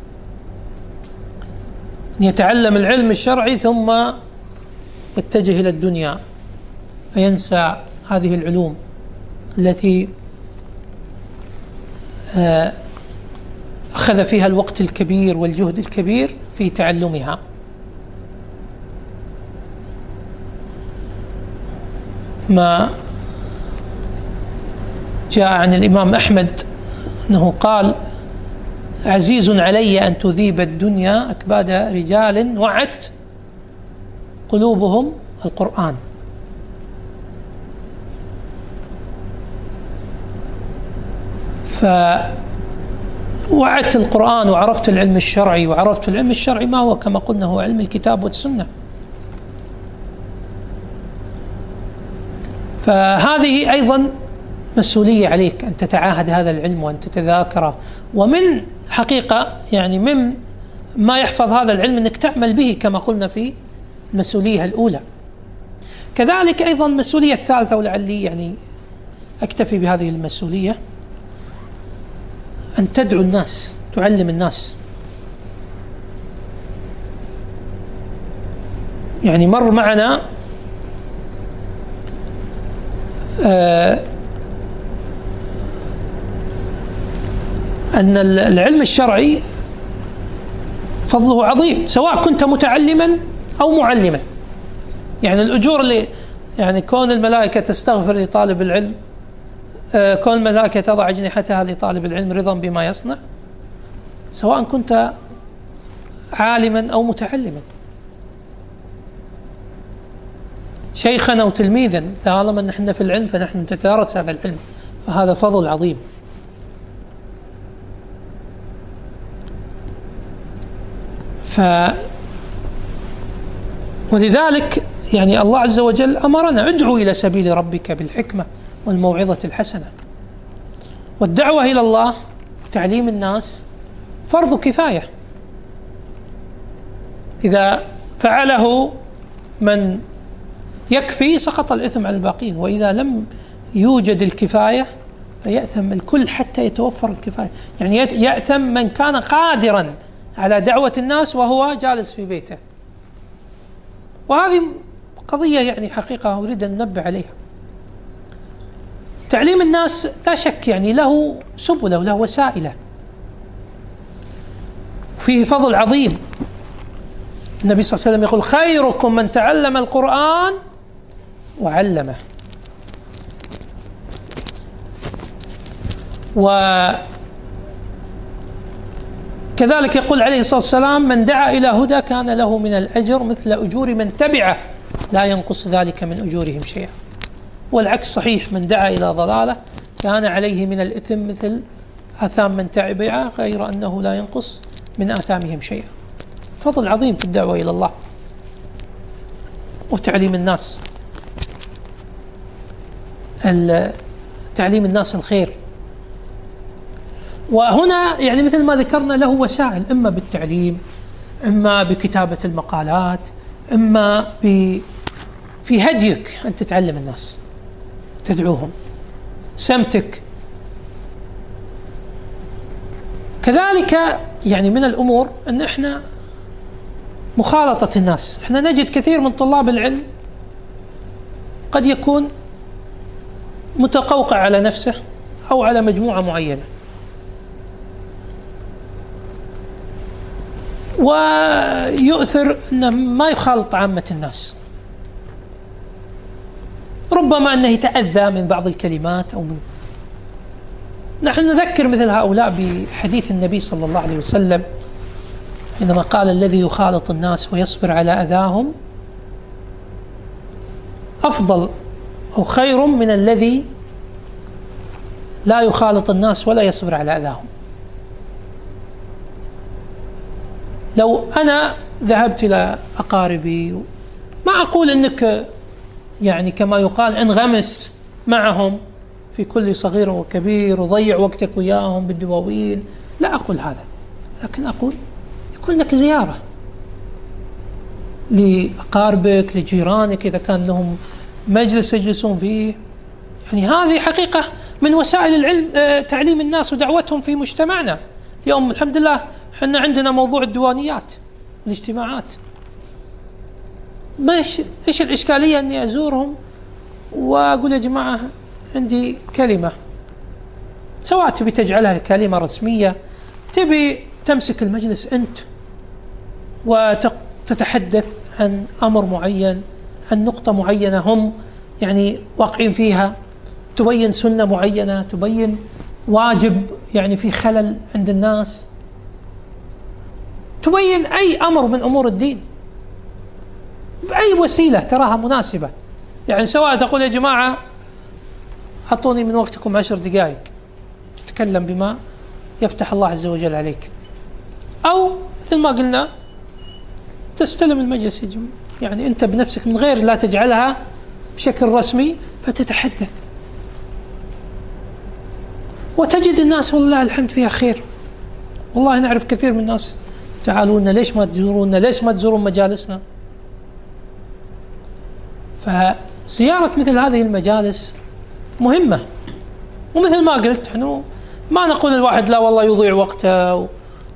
أن يتعلم العلم الشرعي ثم يتجه إلى الدنيا فينسى هذه العلوم التي أخذ فيها الوقت الكبير والجهد الكبير في تعلمها. ما جاء عن الإمام أحمد أنه قال: عزيز علي أن تذيب الدنيا أكباد رجال وعت قلوبهم القرآن. فوعت القرآن وعرفت العلم الشرعي، وعرفت العلم الشرعي ما هو كما قلنا هو علم الكتاب والسنة. فهذه أيضا مسؤولية عليك أن تتعاهد هذا العلم وأن تتذاكره. ومن حقيقة يعني من ما يحفظ هذا العلم أنك تعمل به كما قلنا في المسؤولية الأولى. كذلك أيضا المسؤولية الثالثة، ولعلي يعني أكتفي بهذه المسؤولية، أن تدعو الناس، تعلم الناس. يعني مر معنا آه أن العلم الشرعي فضله عظيم سواء كنت متعلما أو معلما. يعني الأجور اللي يعني كون الملائكة تستغفر لطالب العلم، آه كون الملائكة تضع أجنحتها لطالب العلم رضا بما يصنع، سواء كنت عالما أو متعلما، شيخا أو تلميذا، طالما نحن في العلم فنحن نتدارس هذا العلم، فهذا فضل عظيم. ف ولذلك يعني الله عز وجل أمرنا: ادعو إلى سبيل ربك بالحكمة والموعظة الحسنة. والدعوة إلى الله وتعليم الناس فرض كفاية، إذا فعله من يكفي سقط الإثم على الباقين، وإذا لم يوجد الكفاية فيأثم الكل حتى يتوفر الكفاية. يعني يأثم من كان قادرا على دعوة الناس وهو جالس في بيته. وهذه قضية يعني حقيقة أريد أن أنبه عليها. تعليم الناس لا شك يعني له سبله وله وسائله، فيه فضل عظيم. النبي صلى الله عليه وسلم يقول: خيركم من تعلم القرآن وعلمه. وكذلك يقول عليه الصلاة والسلام: من دعا إلى هدى كان له من الأجر مثل أجور من تبعه لا ينقص ذلك من أجورهم شيئا. والعكس صحيح، من دعا إلى ضلالة كان عليه من الإثم مثل آثام من تبعه غير أنه لا ينقص من آثامهم شيئا. فضل عظيم في الدعوة إلى الله وتعليم الناس، تعليم الناس الخير. وهنا يعني مثل ما ذكرنا له وسائل، إما بالتعليم، إما بكتابة المقالات، إما ب في هديك أن تتعلم الناس، تدعوهم، سمتك. كذلك يعني من الأمور أن إحنا مخالطة الناس. إحنا نجد كثير من طلاب العلم قد يكون متقوقع على نفسه أو على مجموعة معينة، ويؤثر أنه ما يخالط عامة الناس، ربما أنه يتأذى من بعض الكلمات أو من. نحن نذكر مثل هؤلاء بحديث النبي صلى الله عليه وسلم عندما قال: الذي يخالط الناس ويصبر على أذاهم أفضل أو خير من الذي لا يخالط الناس ولا يصبر على أذاهم. لو أنا ذهبت إلى أقاربي، ما أقول أنك يعني كما يقال انغمس معهم في كل صغير وكبير وضيع وقتك وياهم بالدواوين، لا أقول هذا، لكن أقول يكون لك زيارة لأقاربك، لجيرانك إذا كان لهم مجلس يجلسون فيه. يعني هذه حقيقة من وسائل العلم، تعليم الناس ودعوتهم في مجتمعنا. اليوم الحمد لله احنا عندنا موضوع الديوانيات والاجتماعات. ماش ايش الإشكالية اني ازورهم واقول: يا جماعة عندي كلمة، سواء تبي تجعلها كلمة رسمية، تبي تمسك المجلس انت وتتحدث عن امر معين، عن نقطة معينة هم يعني واقعين فيها، تبين سنة معينة، تبين واجب يعني في خلل عند الناس، تبين أي أمر من أمور الدين بأي وسيلة تراها مناسبة. يعني سواء تقول: يا جماعة أعطوني من وقتكم عشر دقائق تتكلم بما يفتح الله عز وجل عليك، أو مثل ما قلنا تستلم المجلس يعني أنت بنفسك من غير لا تجعلها بشكل رسمي، فتتحدث وتجد الناس والله الحمد فيها خير. والله نعرف كثير من الناس تعالوا لنا: ليش ما تزورونا؟ ليش ما تزورون مجالسنا؟ فزيارة مثل هذه المجالس مهمة. ومثل ما قلت نحن ما نقول الواحد لا والله يضيع وقته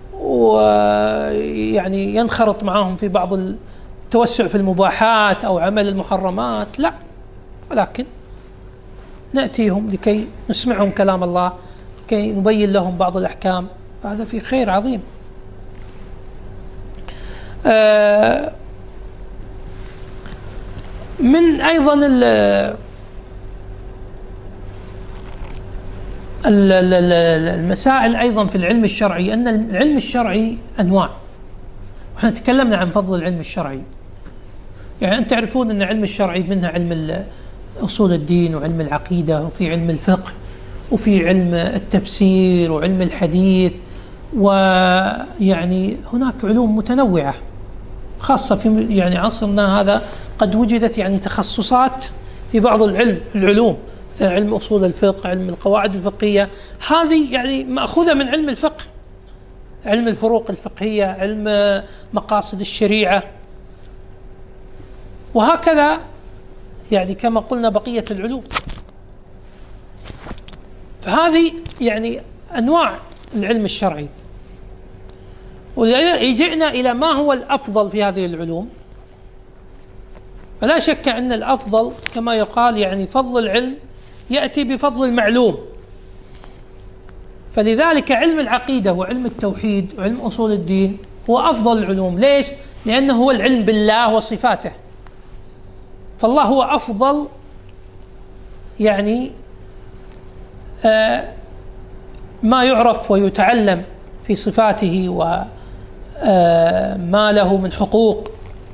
ويعني ينخرط معهم في بعض التوسع في المباحات أو عمل المحرمات، لا، ولكن نأتيهم لكي نسمعهم كلام الله، لكي نبين لهم بعض الأحكام. هذا في خير عظيم. آه من أيضا المسائل أيضا في العلم الشرعي أن العلم الشرعي أنواع، وإحنا تكلمنا عن فضل العلم الشرعي. يعني أنتم تعرفون أن العلم الشرعي منها علم أصول الدين وعلم العقيدة، وفي علم الفقه، وفي علم التفسير وعلم الحديث، ويعني هناك علوم متنوعة خاصة في يعني عصرنا هذا. قد وجدت يعني تخصصات في بعض العلم العلوم، مثل علم أصول الفقه، علم القواعد الفقهية، هذه يعني مأخوذة من علم الفقه، علم الفروق الفقهية، علم مقاصد الشريعة، وهكذا يعني كما قلنا بقية العلوم. فهذه يعني أنواع العلم الشرعي. ويجئنا إلى ما هو الأفضل في هذه العلوم، فلا شك أن الأفضل كما يقال يعني فضل العلم يأتي بفضل المعلوم. فلذلك علم العقيدة وعلم التوحيد وعلم أصول الدين هو أفضل العلوم. ليش؟ لأنه هو العلم بالله وصفاته، فالله هو أفضل يعني آه ما يعرف ويتعلم في صفاته وما آه له من حقوق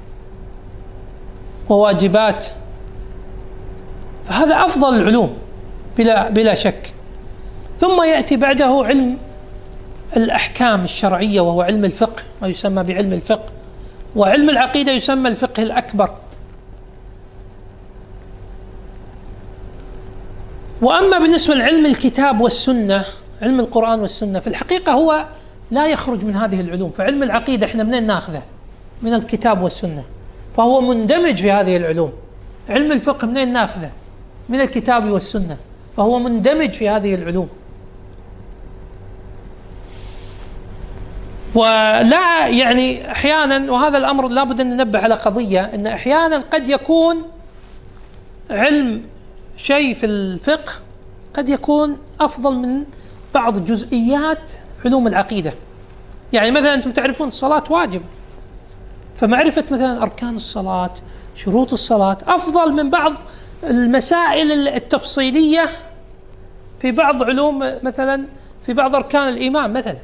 وواجبات، فهذا أفضل العلوم بلا, بلا شك. ثم يأتي بعده علم الأحكام الشرعية وهو علم الفقه، ما يسمى بعلم الفقه، وعلم العقيدة يسمى الفقه الأكبر. وأما بالنسبة لعلم الكتاب والسنة، علم القرآن والسنة، في الحقيقة هو لا يخرج من هذه العلوم. فعلم العقيدة احنا منين ناخذه؟ من الكتاب والسنة، فهو مندمج في هذه العلوم. علم الفقه منين ناخذه؟ من الكتاب والسنة، فهو مندمج في هذه العلوم. ولا يعني أحيانا، وهذا الأمر لابد أن ننبه على قضية، أن أحيانا قد يكون علم شيء في الفقه قد يكون أفضل من بعض جزئيات علوم العقيدة. يعني مثلا أنتم تعرفون الصلاة واجب، فمعرفة مثلا أركان الصلاة، شروط الصلاة، أفضل من بعض المسائل التفصيلية في بعض علوم، مثلا في بعض أركان الإيمان مثلا.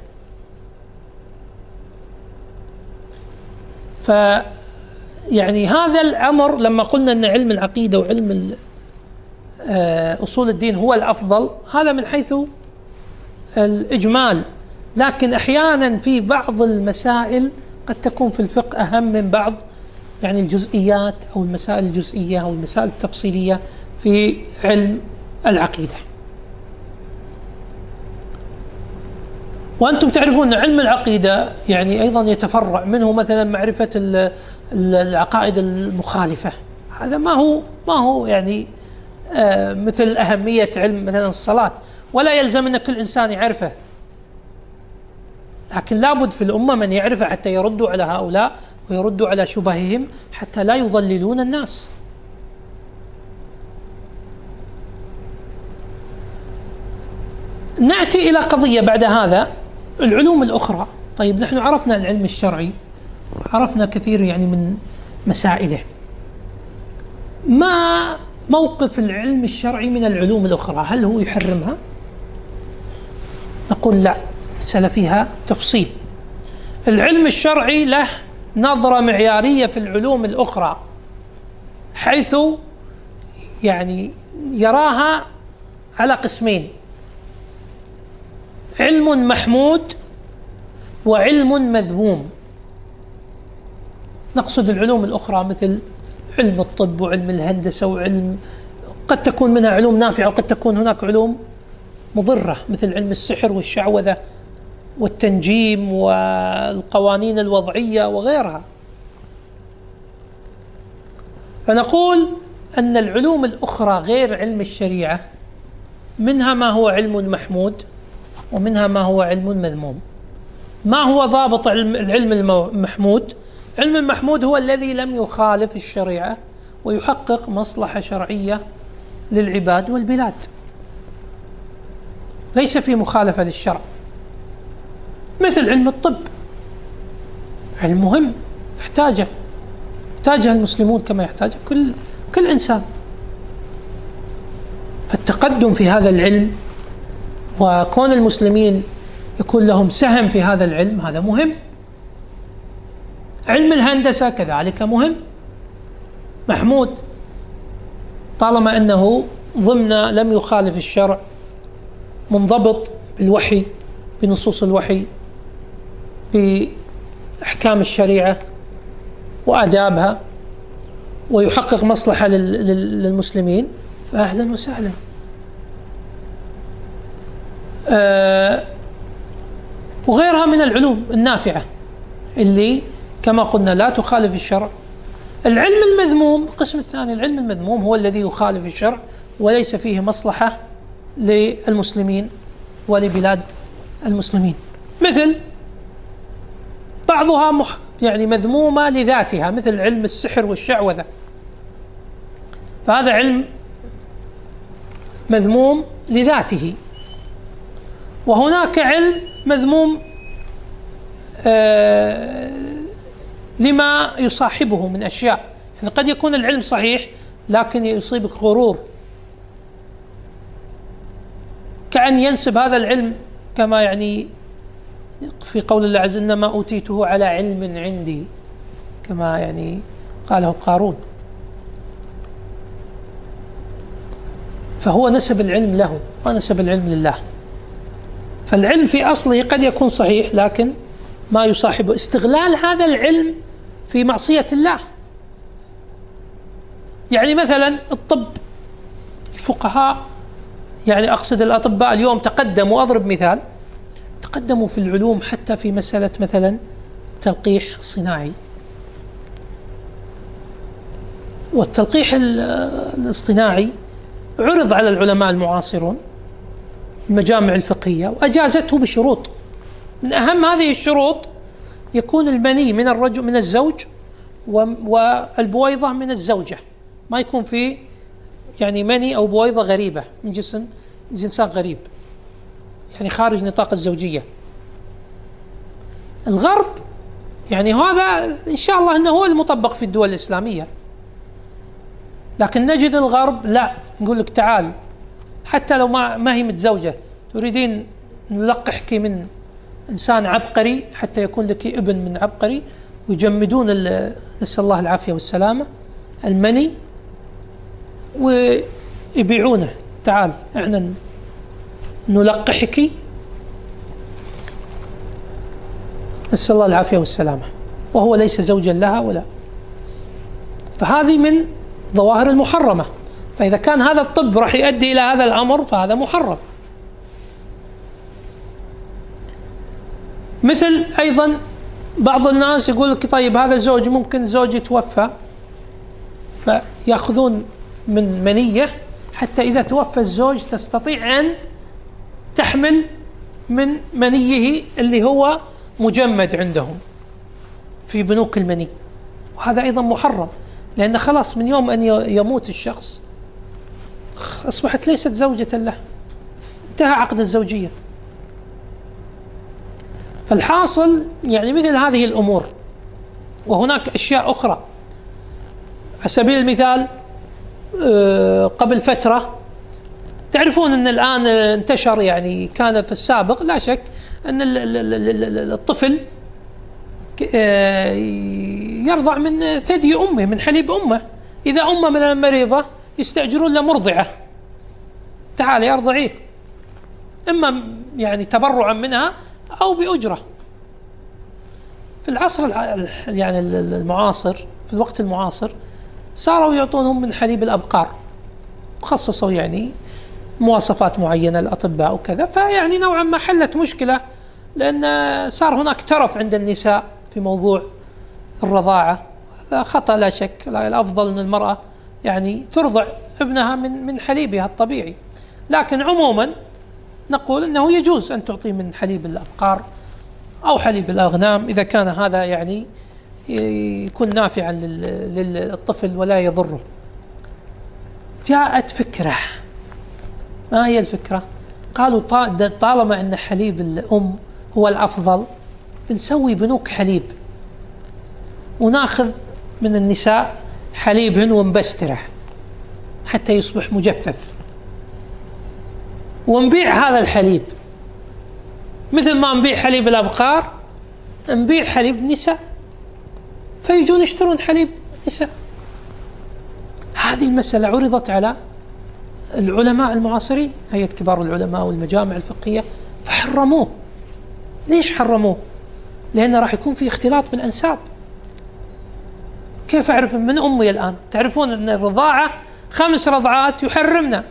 ف يعني هذا الأمر لما قلنا أن علم العقيدة وعلم أصول الدين هو الأفضل، هذا من حيث الإجمال. لكن أحيانا في بعض المسائل قد تكون في الفقه أهم من بعض يعني الجزئيات أو المسائل الجزئية أو المسائل التفصيلية في علم العقيدة. وأنتم تعرفون أن علم العقيدة يعني أيضا يتفرع منه مثلا معرفة العقائد المخالفة. هذا ما هو ما هو يعني آه مثل أهمية علم مثلا الصلاة، ولا يلزم أن كل إنسان يعرفه، لكن لابد في الأمة من يعرفه حتى يردوا على هؤلاء ويردوا على شبههم حتى لا يضللون الناس. نأتي إلى قضية بعد هذا، العلوم الأخرى. طيب نحن عرفنا العلم الشرعي، عرفنا كثير يعني من مسائله، ما موقف العلم الشرعي من العلوم الأخرى؟ هل هو يحرمها؟ نقول لا، مسألة فيها تفصيل. العلم الشرعي له نظرة معيارية في العلوم الأخرى، حيث يعني يراها على قسمين: علم محمود وعلم مذموم. نقصد العلوم الأخرى مثل علم الطب وعلم الهندسة، وعلم قد تكون منها علوم نافعة وقد تكون هناك علوم مضرة مثل علم السحر والشعوذة والتنجيم والقوانين الوضعية وغيرها. فنقول أن العلوم الأخرى غير علم الشريعة منها ما هو علم محمود ومنها ما هو علم مذموم. ما هو ضابط العلم المحمود؟ علم المحمود هو الذي لم يخالف الشريعة ويحقق مصلحة شرعية للعباد والبلاد، ليس في مخالفة للشرع. مثل علم الطب، علم مهم يحتاجه يحتاجه المسلمون كما يحتاجه كل كل إنسان. فالتقدم في هذا العلم وكون المسلمين يكون لهم سهم في هذا العلم هذا مهم. علم الهندسة كذلك مهم محمود، طالما أنه ضمن لم يخالف الشرع، منضبط بالوحي، بنصوص الوحي، بأحكام الشريعة وآدابها، ويحقق مصلحة للمسلمين، فأهلا وسهلا. أه وغيرها من العلوم النافعة اللي كما قلنا لا تخالف الشرع. العلم المذموم القسم الثاني، العلم المذموم هو الذي يخالف الشرع وليس فيه مصلحة للمسلمين ولبلاد المسلمين، مثل بعضها مح يعني مذمومة لذاتها، مثل علم السحر والشعوذة. فهذا علم مذموم لذاته. وهناك علم مذموم آه لما يصاحبه من أشياء. يعني قد يكون العلم صحيح لكن يصيبك غرور، كأن ينسب هذا العلم كما يعني في قول الله عز وجل: إنما أوتيته على علم عندي، كما يعني قاله قارون. فهو نسب العلم له ونسب العلم لله. فالعلم في أصله قد يكون صحيح لكن ما يصاحبه استغلال هذا العلم في معصية الله. يعني مثلا الطب، الفقهاء يعني أقصد الأطباء اليوم تقدموا، أضرب مثال، تقدموا في العلوم حتى في مسألة مثلا تلقيح الصناعي. والتلقيح الاصطناعي عرض على العلماء المعاصرون المجامع الفقهية وأجازته بشروط. من أهم هذه الشروط يكون المني من الرجل من الزوج والبويضة من الزوجة، ما يكون في يعني مني أو بويضة غريبة من جسم جنسان غريب، يعني خارج نطاق الزوجية. الغرب يعني هذا إن شاء الله أنه هو المطبق في الدول الإسلامية، لكن نجد الغرب لا، نقول لك تعال حتى لو ما ما هي متزوجة، تريدين نلقحك من إنسان عبقري حتى يكون لك ابن من عبقري، ويجمدون نسأل الله العافية والسلامة المني ويبيعونه. تعال احنا نلقحك، نسأل الله العافية والسلامة، وهو ليس زوجا لها ولا. فهذه من ظواهر المحرمة. فإذا كان هذا الطب راح يؤدي إلى هذا الأمر فهذا محرم. مثل أيضا بعض الناس يقول لك طيب هذا زوج، ممكن زوج يتوفى فيأخذون من منية حتى إذا توفى الزوج تستطيع أن تحمل من منيه اللي هو مجمد عندهم في بنوك المني. وهذا أيضا محرم، لأن خلاص من يوم أن يموت الشخص أصبحت ليست زوجة له، انتهى عقد الزوجية. فالحاصل يعني مثل هذه الأمور. وهناك أشياء أخرى، على سبيل المثال قبل فترة تعرفون أن الآن انتشر، يعني كان في السابق لا شك أن الطفل يرضع من ثدي أمه، من حليب أمه. إذا أمه مثلا مريضة يستأجرون له مرضعة، تعال يرضعيه، إما يعني تبرعا منها أو بأجرة. في العصر يعني المعاصر، في الوقت المعاصر صاروا يعطونهم من حليب الأبقار، خصصوا يعني مواصفات معينة للأطباء وكذا. فيعني نوعا ما حلت مشكلة، لأن صار هناك ترف عند النساء في موضوع الرضاعة. هذا خطأ لا شك. الأفضل أن المرأة يعني ترضع ابنها من من حليبها الطبيعي، لكن عموما نقول أنه يجوز أن تعطي من حليب الأبقار أو حليب الأغنام إذا كان هذا يعني يكون نافعا للطفل ولا يضره. جاءت فكرة، ما هي الفكرة؟ قالوا طالما أن حليب الأم هو الأفضل بنسوي بنوك حليب وناخذ من النساء حليبهن ونبستره حتى يصبح مجفف، ونبيع هذا الحليب مثل ما نبيع حليب الأبقار، نبيع حليب نساء، فيجون يشترون حليب نساء. هذه المسألة عرضت على العلماء المعاصرين، هيئة كبار العلماء والمجامع الفقهية، فحرموه. ليش حرموه؟ لأن راح يكون في اختلاط بالأنساب. كيف أعرف من أمي الآن؟ تعرفون أن الرضاعة خمس رضعات يحرمنا.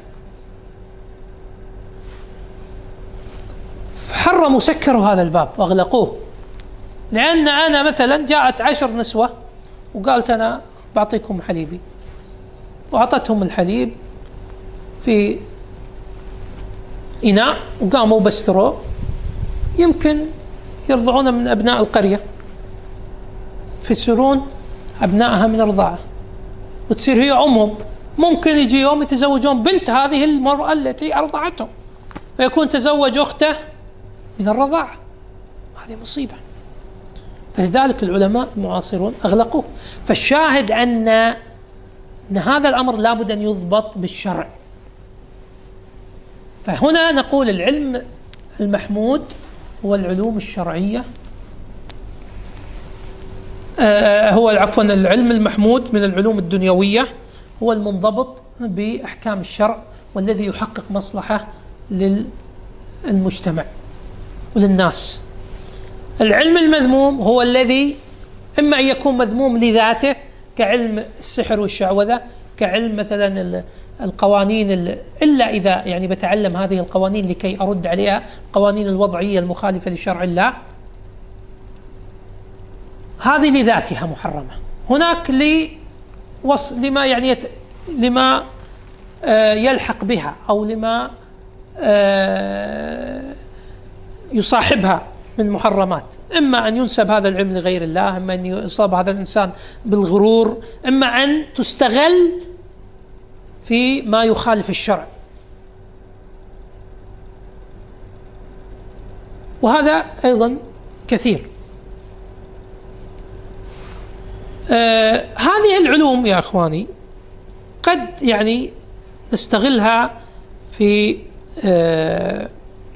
حرموا، سكروا هذا الباب وأغلقوه. لأن أنا مثلا جاءت عشر نسوة وقالت أنا بعطيكم حليبي، وأعطتهم الحليب في إناء وقاموا بستروه، يمكن يرضعون من أبناء القرية فيصيرون أبنائها من الرضاعة، وتصير هي أمهم، ممكن يجي يوم يتزوجون بنت هذه المرأة التي أرضعتهم، فيكون تزوج أخته من الرضاعة. هذه مصيبة. فلذلك العلماء المعاصرون أغلقوه. فالشاهد أن أن هذا الأمر لابد أن يضبط بالشرع. فهنا نقول العلم المحمود هو العلوم الشرعية، آه هو عفوا العلم المحمود من العلوم الدنيوية هو المنضبط بأحكام الشرع والذي يحقق مصلحة للمجتمع وللناس. العلم المذموم هو الذي إما أن يكون مذموم لذاته كعلم السحر والشعوذة، كعلم مثلا القوانين، إلا إذا يعني بتعلم هذه القوانين لكي أرد عليها قوانين الوضعية المخالفة لشرع الله، هذه لذاتها محرمة. هناك لوص لما يعني يت... لما آه يلحق بها أو لما آه يصاحبها من محرمات، إما أن ينسب هذا العلم لغير الله، إما أن يصاب هذا الإنسان بالغرور، إما أن تستغل في ما يخالف الشرع. وهذا أيضا كثير. آه هذه العلوم يا أخواني قد يعني نستغلها في آه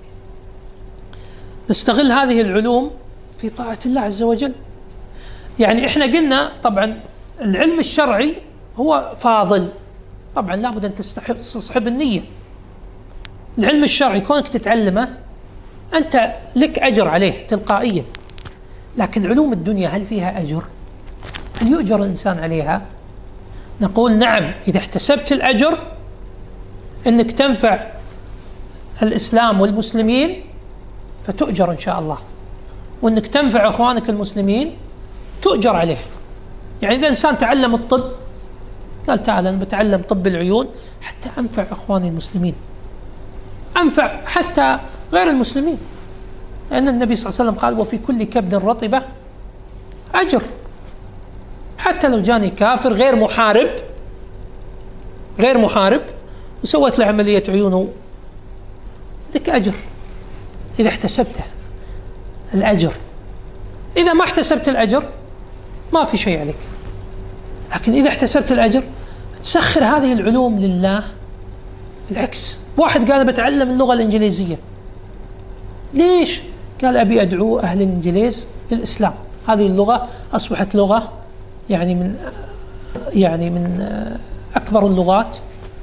نستغل هذه العلوم في طاعة الله عز وجل. يعني إحنا قلنا طبعا العلم الشرعي هو فاضل، طبعا لابد أن تستصحب النية. العلم الشرعي كونك تتعلمه أنت لك أجر عليه تلقائيا، لكن علوم الدنيا هل فيها أجر؟ هل يؤجر الإنسان عليها؟ نقول نعم، إذا احتسبت الأجر أنك تنفع الإسلام والمسلمين فتؤجر إن شاء الله، وأنك تنفع أخوانك المسلمين تؤجر عليه. يعني إذا إنسان تعلم الطب قال تعال أنا بتعلم طب العيون حتى أنفع أخواني المسلمين، أنفع حتى غير المسلمين، لأن النبي صلى الله عليه وسلم قال وفي كل كبد رطبة أجر. حتى لو جاني كافر غير محارب غير محارب وسويت له عملية عيونه لك أجر إذا احتسبته الأجر. إذا ما احتسبت الأجر ما في شيء عليك، لكن إذا احتسبت الأجر تسخر هذه العلوم لله. بالعكس، واحد قال بتعلم اللغة الإنجليزية، ليش؟ قال أبي أدعو أهل الإنجليز للإسلام، هذه اللغة أصبحت لغة يعني من يعني من أكبر اللغات،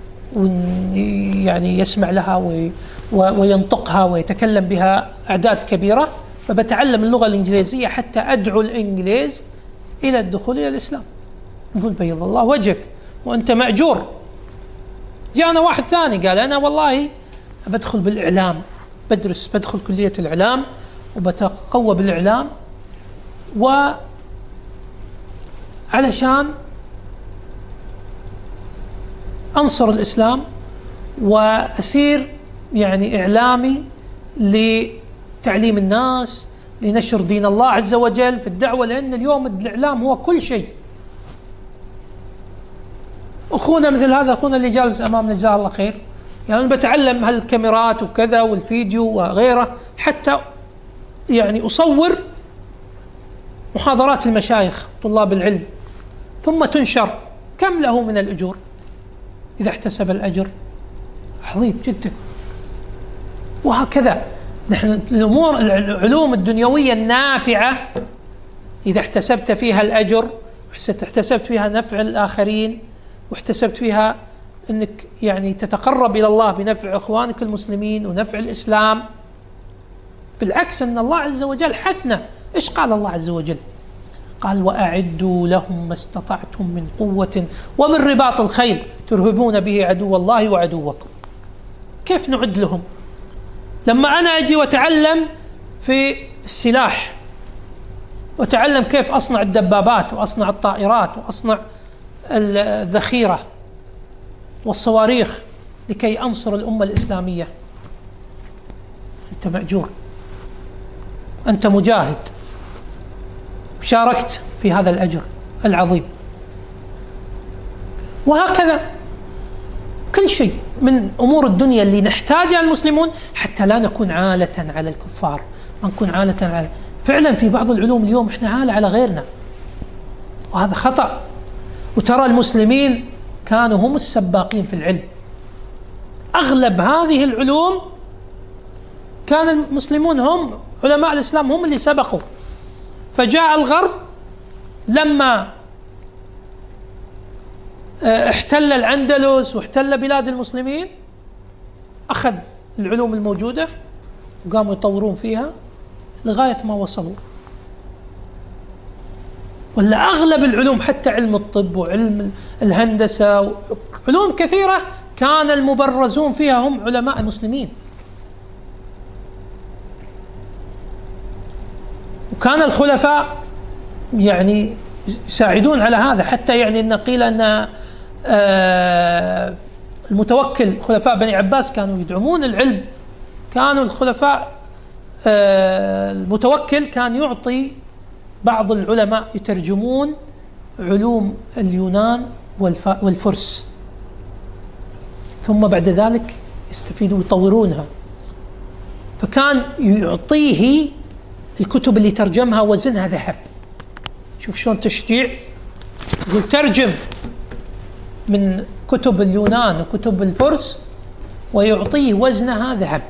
ويعني يسمع لها وينطقها ويتكلم بها أعداد كبيرة، فبتعلم اللغة الإنجليزية حتى أدعو الإنجليز إلى الدخول إلى الإسلام. نقول بيض الله وجهك وأنت مأجور. جاءنا واحد ثاني قال أنا والله بدخل بالإعلام، بدرس بدخل كلية الإعلام وبتقوى بالإعلام، وعلشان أنصر الإسلام وأسير يعني إعلامي لتعليم الناس، لنشر دين الله عز وجل في الدعوة، لأن اليوم الإعلام هو كل شيء. أخونا مثل هذا أخونا اللي جالس أمامنا جزاه الله خير، يعني أنا بتعلم هالكاميرات وكذا والفيديو وغيره حتى يعني أصور محاضرات المشايخ طلاب العلم ثم تنشر. كم له من الأجور إذا احتسب الأجر؟ عظيم جدا. وهكذا نحن الأمور العلوم الدنيوية النافعة إذا احتسبت فيها الأجر واحتسبت فيها نفع الآخرين واحتسبت فيها أنك يعني تتقرب إلى الله بنفع إخوانك المسلمين ونفع الإسلام، بالعكس أن الله عز وجل حثنا. إيش قال الله عز وجل؟ قال وأعدوا لهم ما استطعتم من قوة ومن رباط الخيل ترهبون به عدو الله وعدوكم. كيف نعد لهم؟ لما أنا أجي وأتعلم في السلاح وأتعلم كيف أصنع الدبابات وأصنع الطائرات وأصنع الذخيرة والصواريخ لكي أنصر الأمة الإسلامية، أنت مأجور، أنت مجاهد، شاركت في هذا الأجر العظيم. وهكذا كل شيء من أمور الدنيا اللي نحتاجها المسلمون حتى لا نكون عالة على الكفار، ما نكون عالة على. فعلا في بعض العلوم اليوم احنا عالة على غيرنا، وهذا خطأ. وترى المسلمين كانوا هم السباقين في العلم. أغلب هذه العلوم كان المسلمون هم علماء الإسلام هم اللي سبقوا. فجاء الغرب لما احتل الأندلس واحتل بلاد المسلمين، أخذ العلوم الموجودة وقاموا يطورون فيها لغاية ما وصلوا. ولا أغلب العلوم حتى علم الطب وعلم الهندسة وعلوم كثيرة كان المبرزون فيها هم علماء المسلمين. وكان الخلفاء يعني يساعدون على هذا، حتى يعني إن قيل أن المتوكل خلفاء بني عباس كانوا يدعمون العلم. كانوا الخلفاء المتوكل كان يعطي بعض العلماء يترجمون علوم اليونان والفرس، ثم بعد ذلك يستفيدوا ويطورونها. فكان يعطيه الكتب اللي ترجمها وزنها ذهب. شوف شلون تشجيع، يقول ترجم من كتب اليونان وكتب الفرس ويعطيه وزنها ذهب.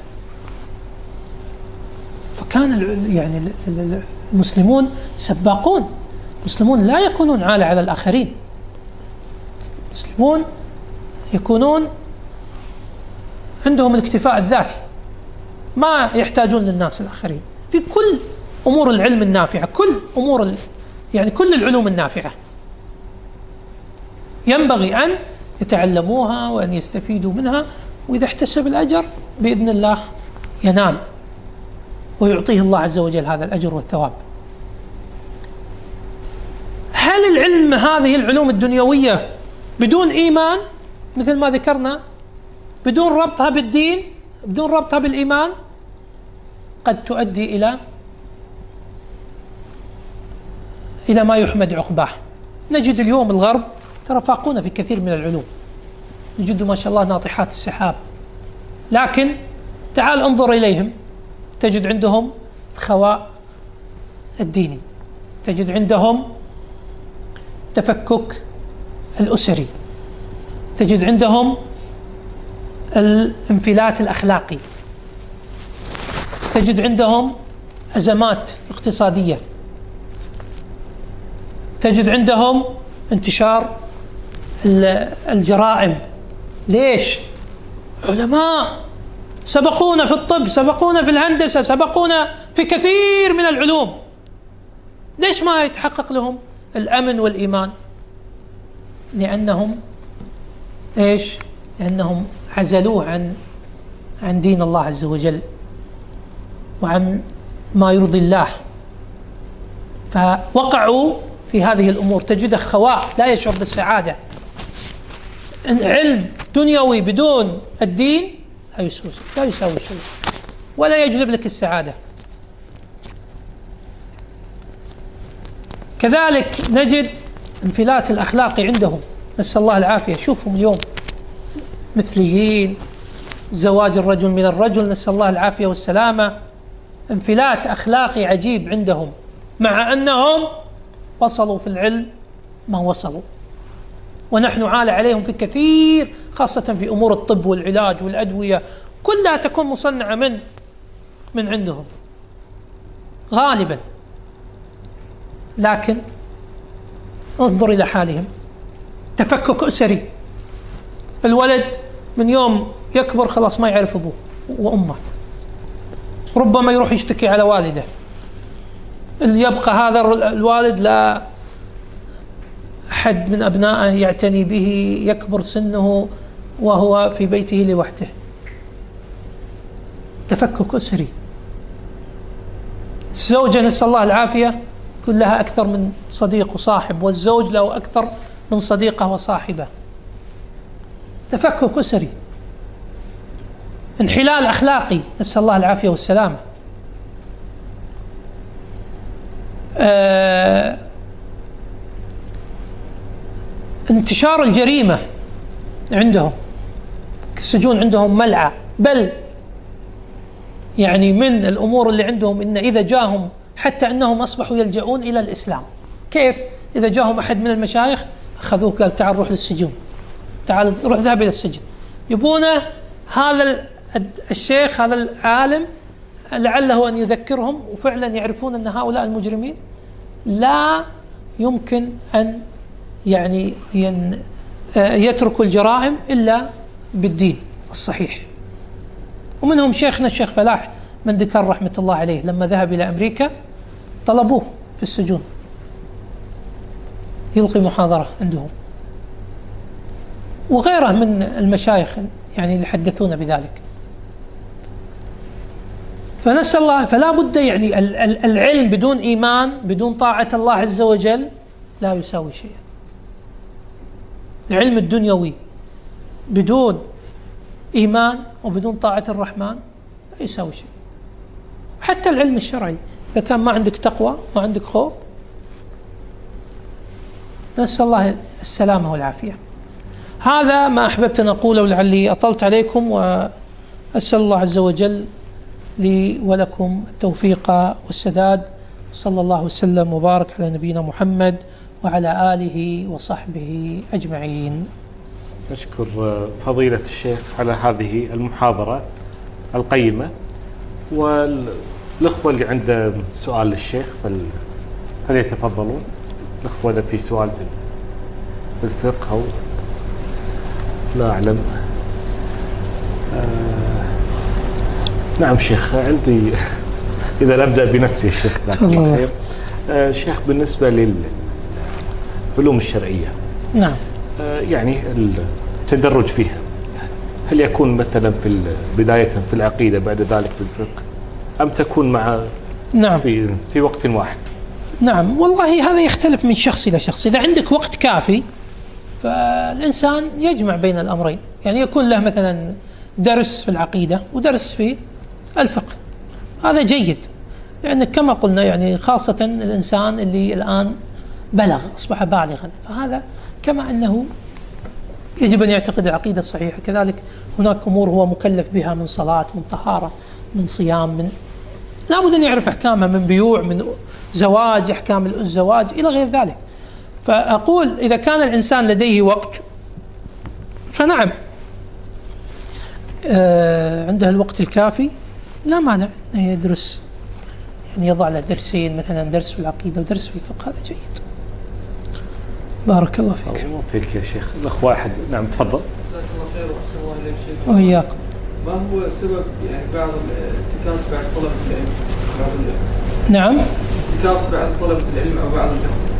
فكان يعني المسلمون سباقون. المسلمون لا يكونون عالة على الآخرين، المسلمون يكونون عندهم الاكتفاء الذاتي، ما يحتاجون للناس الآخرين في كل أمور العلم النافعة، كل أمور يعني كل العلوم النافعة ينبغي أن يتعلموها وأن يستفيدوا منها، وإذا احتسب الأجر بإذن الله ينال ويعطيه الله عز وجل هذا الأجر والثواب. هل العلم هذه العلوم الدنيوية بدون إيمان مثل ما ذكرنا، بدون ربطها بالدين، بدون ربطها بالإيمان، قد تؤدي إلى إلى ما يحمد عقباه. نجد اليوم الغرب ترفاقون في كثير من العلوم، نجد ما شاء الله ناطحات السحاب، لكن تعال انظر إليهم تجد عندهم الخواء الديني، تجد عندهم تفكك الأسري، تجد عندهم الانفلات الأخلاقي، تجد عندهم أزمات اقتصادية، تجد عندهم انتشار الجرائم. ليش؟ علماء سبقونا في الطب، سبقونا في الهندسة، سبقونا في كثير من العلوم، ليش ما يتحقق لهم الأمن والإيمان؟ لأنهم إيش؟ لأنهم عزلوه عن عن دين الله عز وجل وعن ما يرضي الله، فوقعوا في هذه الأمور. تجده خواء لا يشعر بالسعادة. علم دنيوي بدون الدين لا يسوي لا يساوي شيء ولا يجلب لك السعادة. كذلك نجد انفلات الأخلاقي عندهم، نسأل الله العافية. شوفهم اليوم مثليين، زواج الرجل من الرجل، نسأل الله العافية والسلامة. انفلات أخلاقي عجيب عندهم، مع أنهم وصلوا في العلم ما وصلوا، ونحن عالة عليهم في كثير، خاصة في أمور الطب والعلاج والأدوية، كلها تكون مصنعة من من عندهم غالبا. لكن انظر إلى حالهم، تفكك أسري، الولد من يوم يكبر خلاص ما يعرف أبوه وأمه، ربما يروح يشتكي على والده، يبقى هذا الوالد لا أحد من أبنائه يعتني به، يكبر سنه وهو في بيته لوحده. تفكك أسري. الزوجة نسأل الله العافية كل لها أكثر من صديق وصاحب، والزوج له أكثر من صديقة وصاحبة. تفكك أسري، انحلال أخلاقي، نسأل الله العافية والسلامة. آه انتشار الجريمة عندهم، السجون عندهم ملعى، بل يعني من الأمور اللي عندهم إن إذا جاهم حتى أنهم أصبحوا يلجؤون إلى الإسلام. كيف؟ إذا جاهم أحد من المشايخ أخذوه قال تعال روح للسجون، تعال روح ذهب إلى السجن، يبونه هذا الشيخ هذا العالم لعله أن يذكرهم، وفعلا يعرفون أن هؤلاء المجرمين لا يمكن أن يعني يتركوا الجرائم إلا بالدين الصحيح. ومنهم شيخنا الشيخ فلاح من ذكر رحمة الله عليه لما ذهب إلى أمريكا طلبوه في السجون يلقي محاضرة عندهم، وغيره من المشايخ يعني اللي حدثونا بذلك. فنسأل الله، فلا بد يعني العلم بدون إيمان بدون طاعة الله عز وجل لا يساوي شيئا. العلم الدنيوي بدون إيمان وبدون طاعة الرحمن لا يساوي شيء. حتى العلم الشرعي إذا كان ما عندك تقوى ما عندك خوف، نسأل الله السلامة والعافية. هذا ما أحببت أن أقوله، لعلي أطلت عليكم، وأسأل الله عز وجل لي ولكم التوفيق والسداد. صلى الله وسلم وبارك على نبينا محمد وعلى آله وصحبه أجمعين. نشكر فضيلة الشيخ على هذه المحاضرة القيمة، والأخوة اللي عنده سؤال للشيخ فليتفضلون. الأخوة اللي في سؤال بالفقه أو لا أعلم. آه نعم شيخ، عندي إذا نبدأ بنفسي الشيخ ذاك الله خير. آه شيخ، بالنسبة للعلوم الشرعية نعم آه يعني التدرج فيها هل يكون مثلا في بداية في العقيدة بعد ذلك في الفقه، أم تكون مع نعم في في وقت واحد؟ نعم والله هذا يختلف من شخص إلى شخص. إذا عندك وقت كافي فالإنسان يجمع بين الأمرين، يعني يكون له مثلا درس في العقيدة ودرس في الفقه، هذا جيد. لأن كما قلنا يعني خاصة الإنسان اللي الآن بلغ أصبح بالغا، فهذا كما أنه يجب أن يعتقد العقيدة الصحيحة، كذلك هناك أمور هو مكلف بها من صلاة من طهارة من صيام، من لابد أن يعرف أحكامها، من بيوع من زواج، أحكام الزواج إلى غير ذلك. فأقول إذا كان الإنسان لديه وقت فنعم آه عنده الوقت الكافي لا مانع أن يدرس، يعني يضع له درسين مثلا درس في العقيدة ودرس في الفقه، هذا جيد. بارك الله فيك. الله فيك يا شيخ. الأخوة أحد نعم تفضل. جزاك الله خير وأحسن الله إليك شيخ. وإياكم. ما هو سبب يعني بعض الانتكاس بعد طلبة العلم؟ بعض نعم. انتكاس بعد طلبة العلم أو بعض العلم.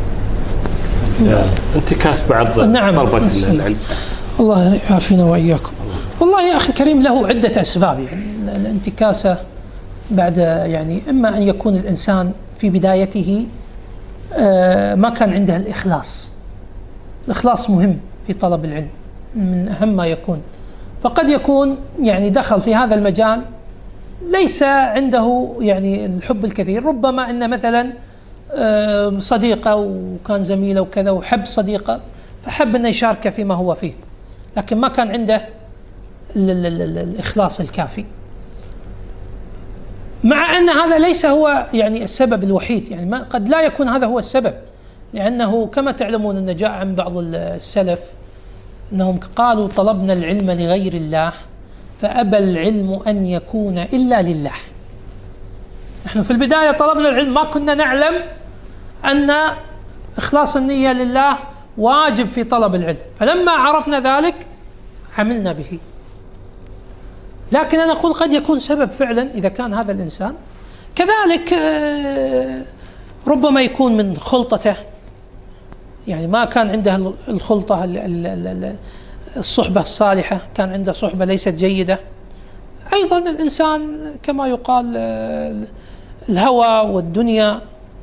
انتكاس بعد نعم. طلبة العلم. الله يعافينا وإياكم. والله يا أخي الكريم له عدة أسباب. يعني الانتكاسة بعد يعني إما أن يكون الإنسان في بدايته ما كان عنده الإخلاص. الإخلاص مهم في طلب العلم، من أهم ما يكون. فقد يكون يعني دخل في هذا المجال ليس عنده يعني الحب الكثير، ربما أن مثلا صديقة وكان زميله وكذا وحب صديقة فحب أن يشارك فيما هو فيه، لكن ما كان عنده الإخلاص الكافي. مع أن هذا ليس هو يعني السبب الوحيد، يعني ما قد لا يكون هذا هو السبب، لأنه كما تعلمون أن جاء عن بعض السلف أنهم قالوا طلبنا العلم لغير الله فأبى العلم أن يكون إلا لله. نحن في البداية طلبنا العلم ما كنا نعلم أن إخلاص النية لله واجب في طلب العلم، فلما عرفنا ذلك عملنا به. لكن أنا أقول قد يكون سبب فعلا إذا كان هذا الإنسان كذلك، ربما يكون من خلطته، يعني ما كان عنده الخلطة الصحبة الصالحة، كان عنده صحبة ليست جيدة. أيضا الإنسان كما يقال الهوى والدنيا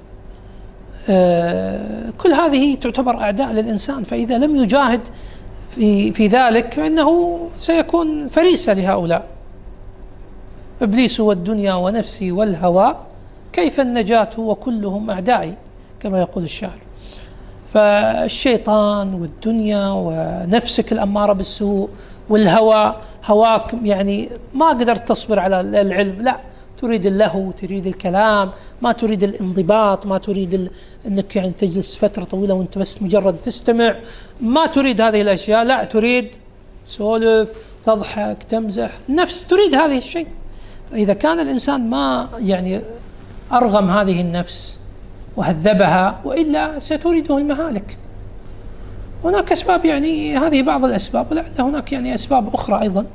كل هذه تعتبر أعداء للإنسان، فإذا لم يجاهد في في ذلك فإنه سيكون فريسة لهؤلاء. إبليس والدنيا ونفسي والهوى كيف النجاة وكلهم أعدائي كما يقول الشاعر. فالشيطان والدنيا ونفسك الأمارة بالسوء والهوى هواك يعني ما قدرت تصبر على العلم، لا تريد اللهو، تريد الكلام، ما تريد الانضباط، ما تريد ال... أنك يعني تجلس فترة طويلة وأنت بس مجرد تستمع، ما تريد هذه الأشياء، لا تريد سولف، تضحك، تمزح، النفس تريد هذه الشيء. فإذا كان الإنسان ما يعني أرغم هذه النفس وهذبها، وإلا ستورده المهالك. هناك أسباب، يعني هذه بعض الأسباب، ولعل هناك يعني أسباب أخرى أيضا.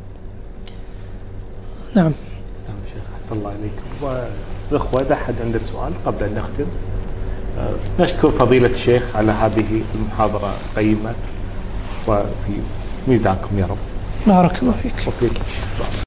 نعم. نعم شيخ، أحسن الله إليكم. والأخوة إذا أحد عنده سؤال قبل أن نختم. نشكر فضيلة الشيخ على هذه المحاضرة القيمة، وفي ميزانكم يا رب. بارك الله فيك. وفيك.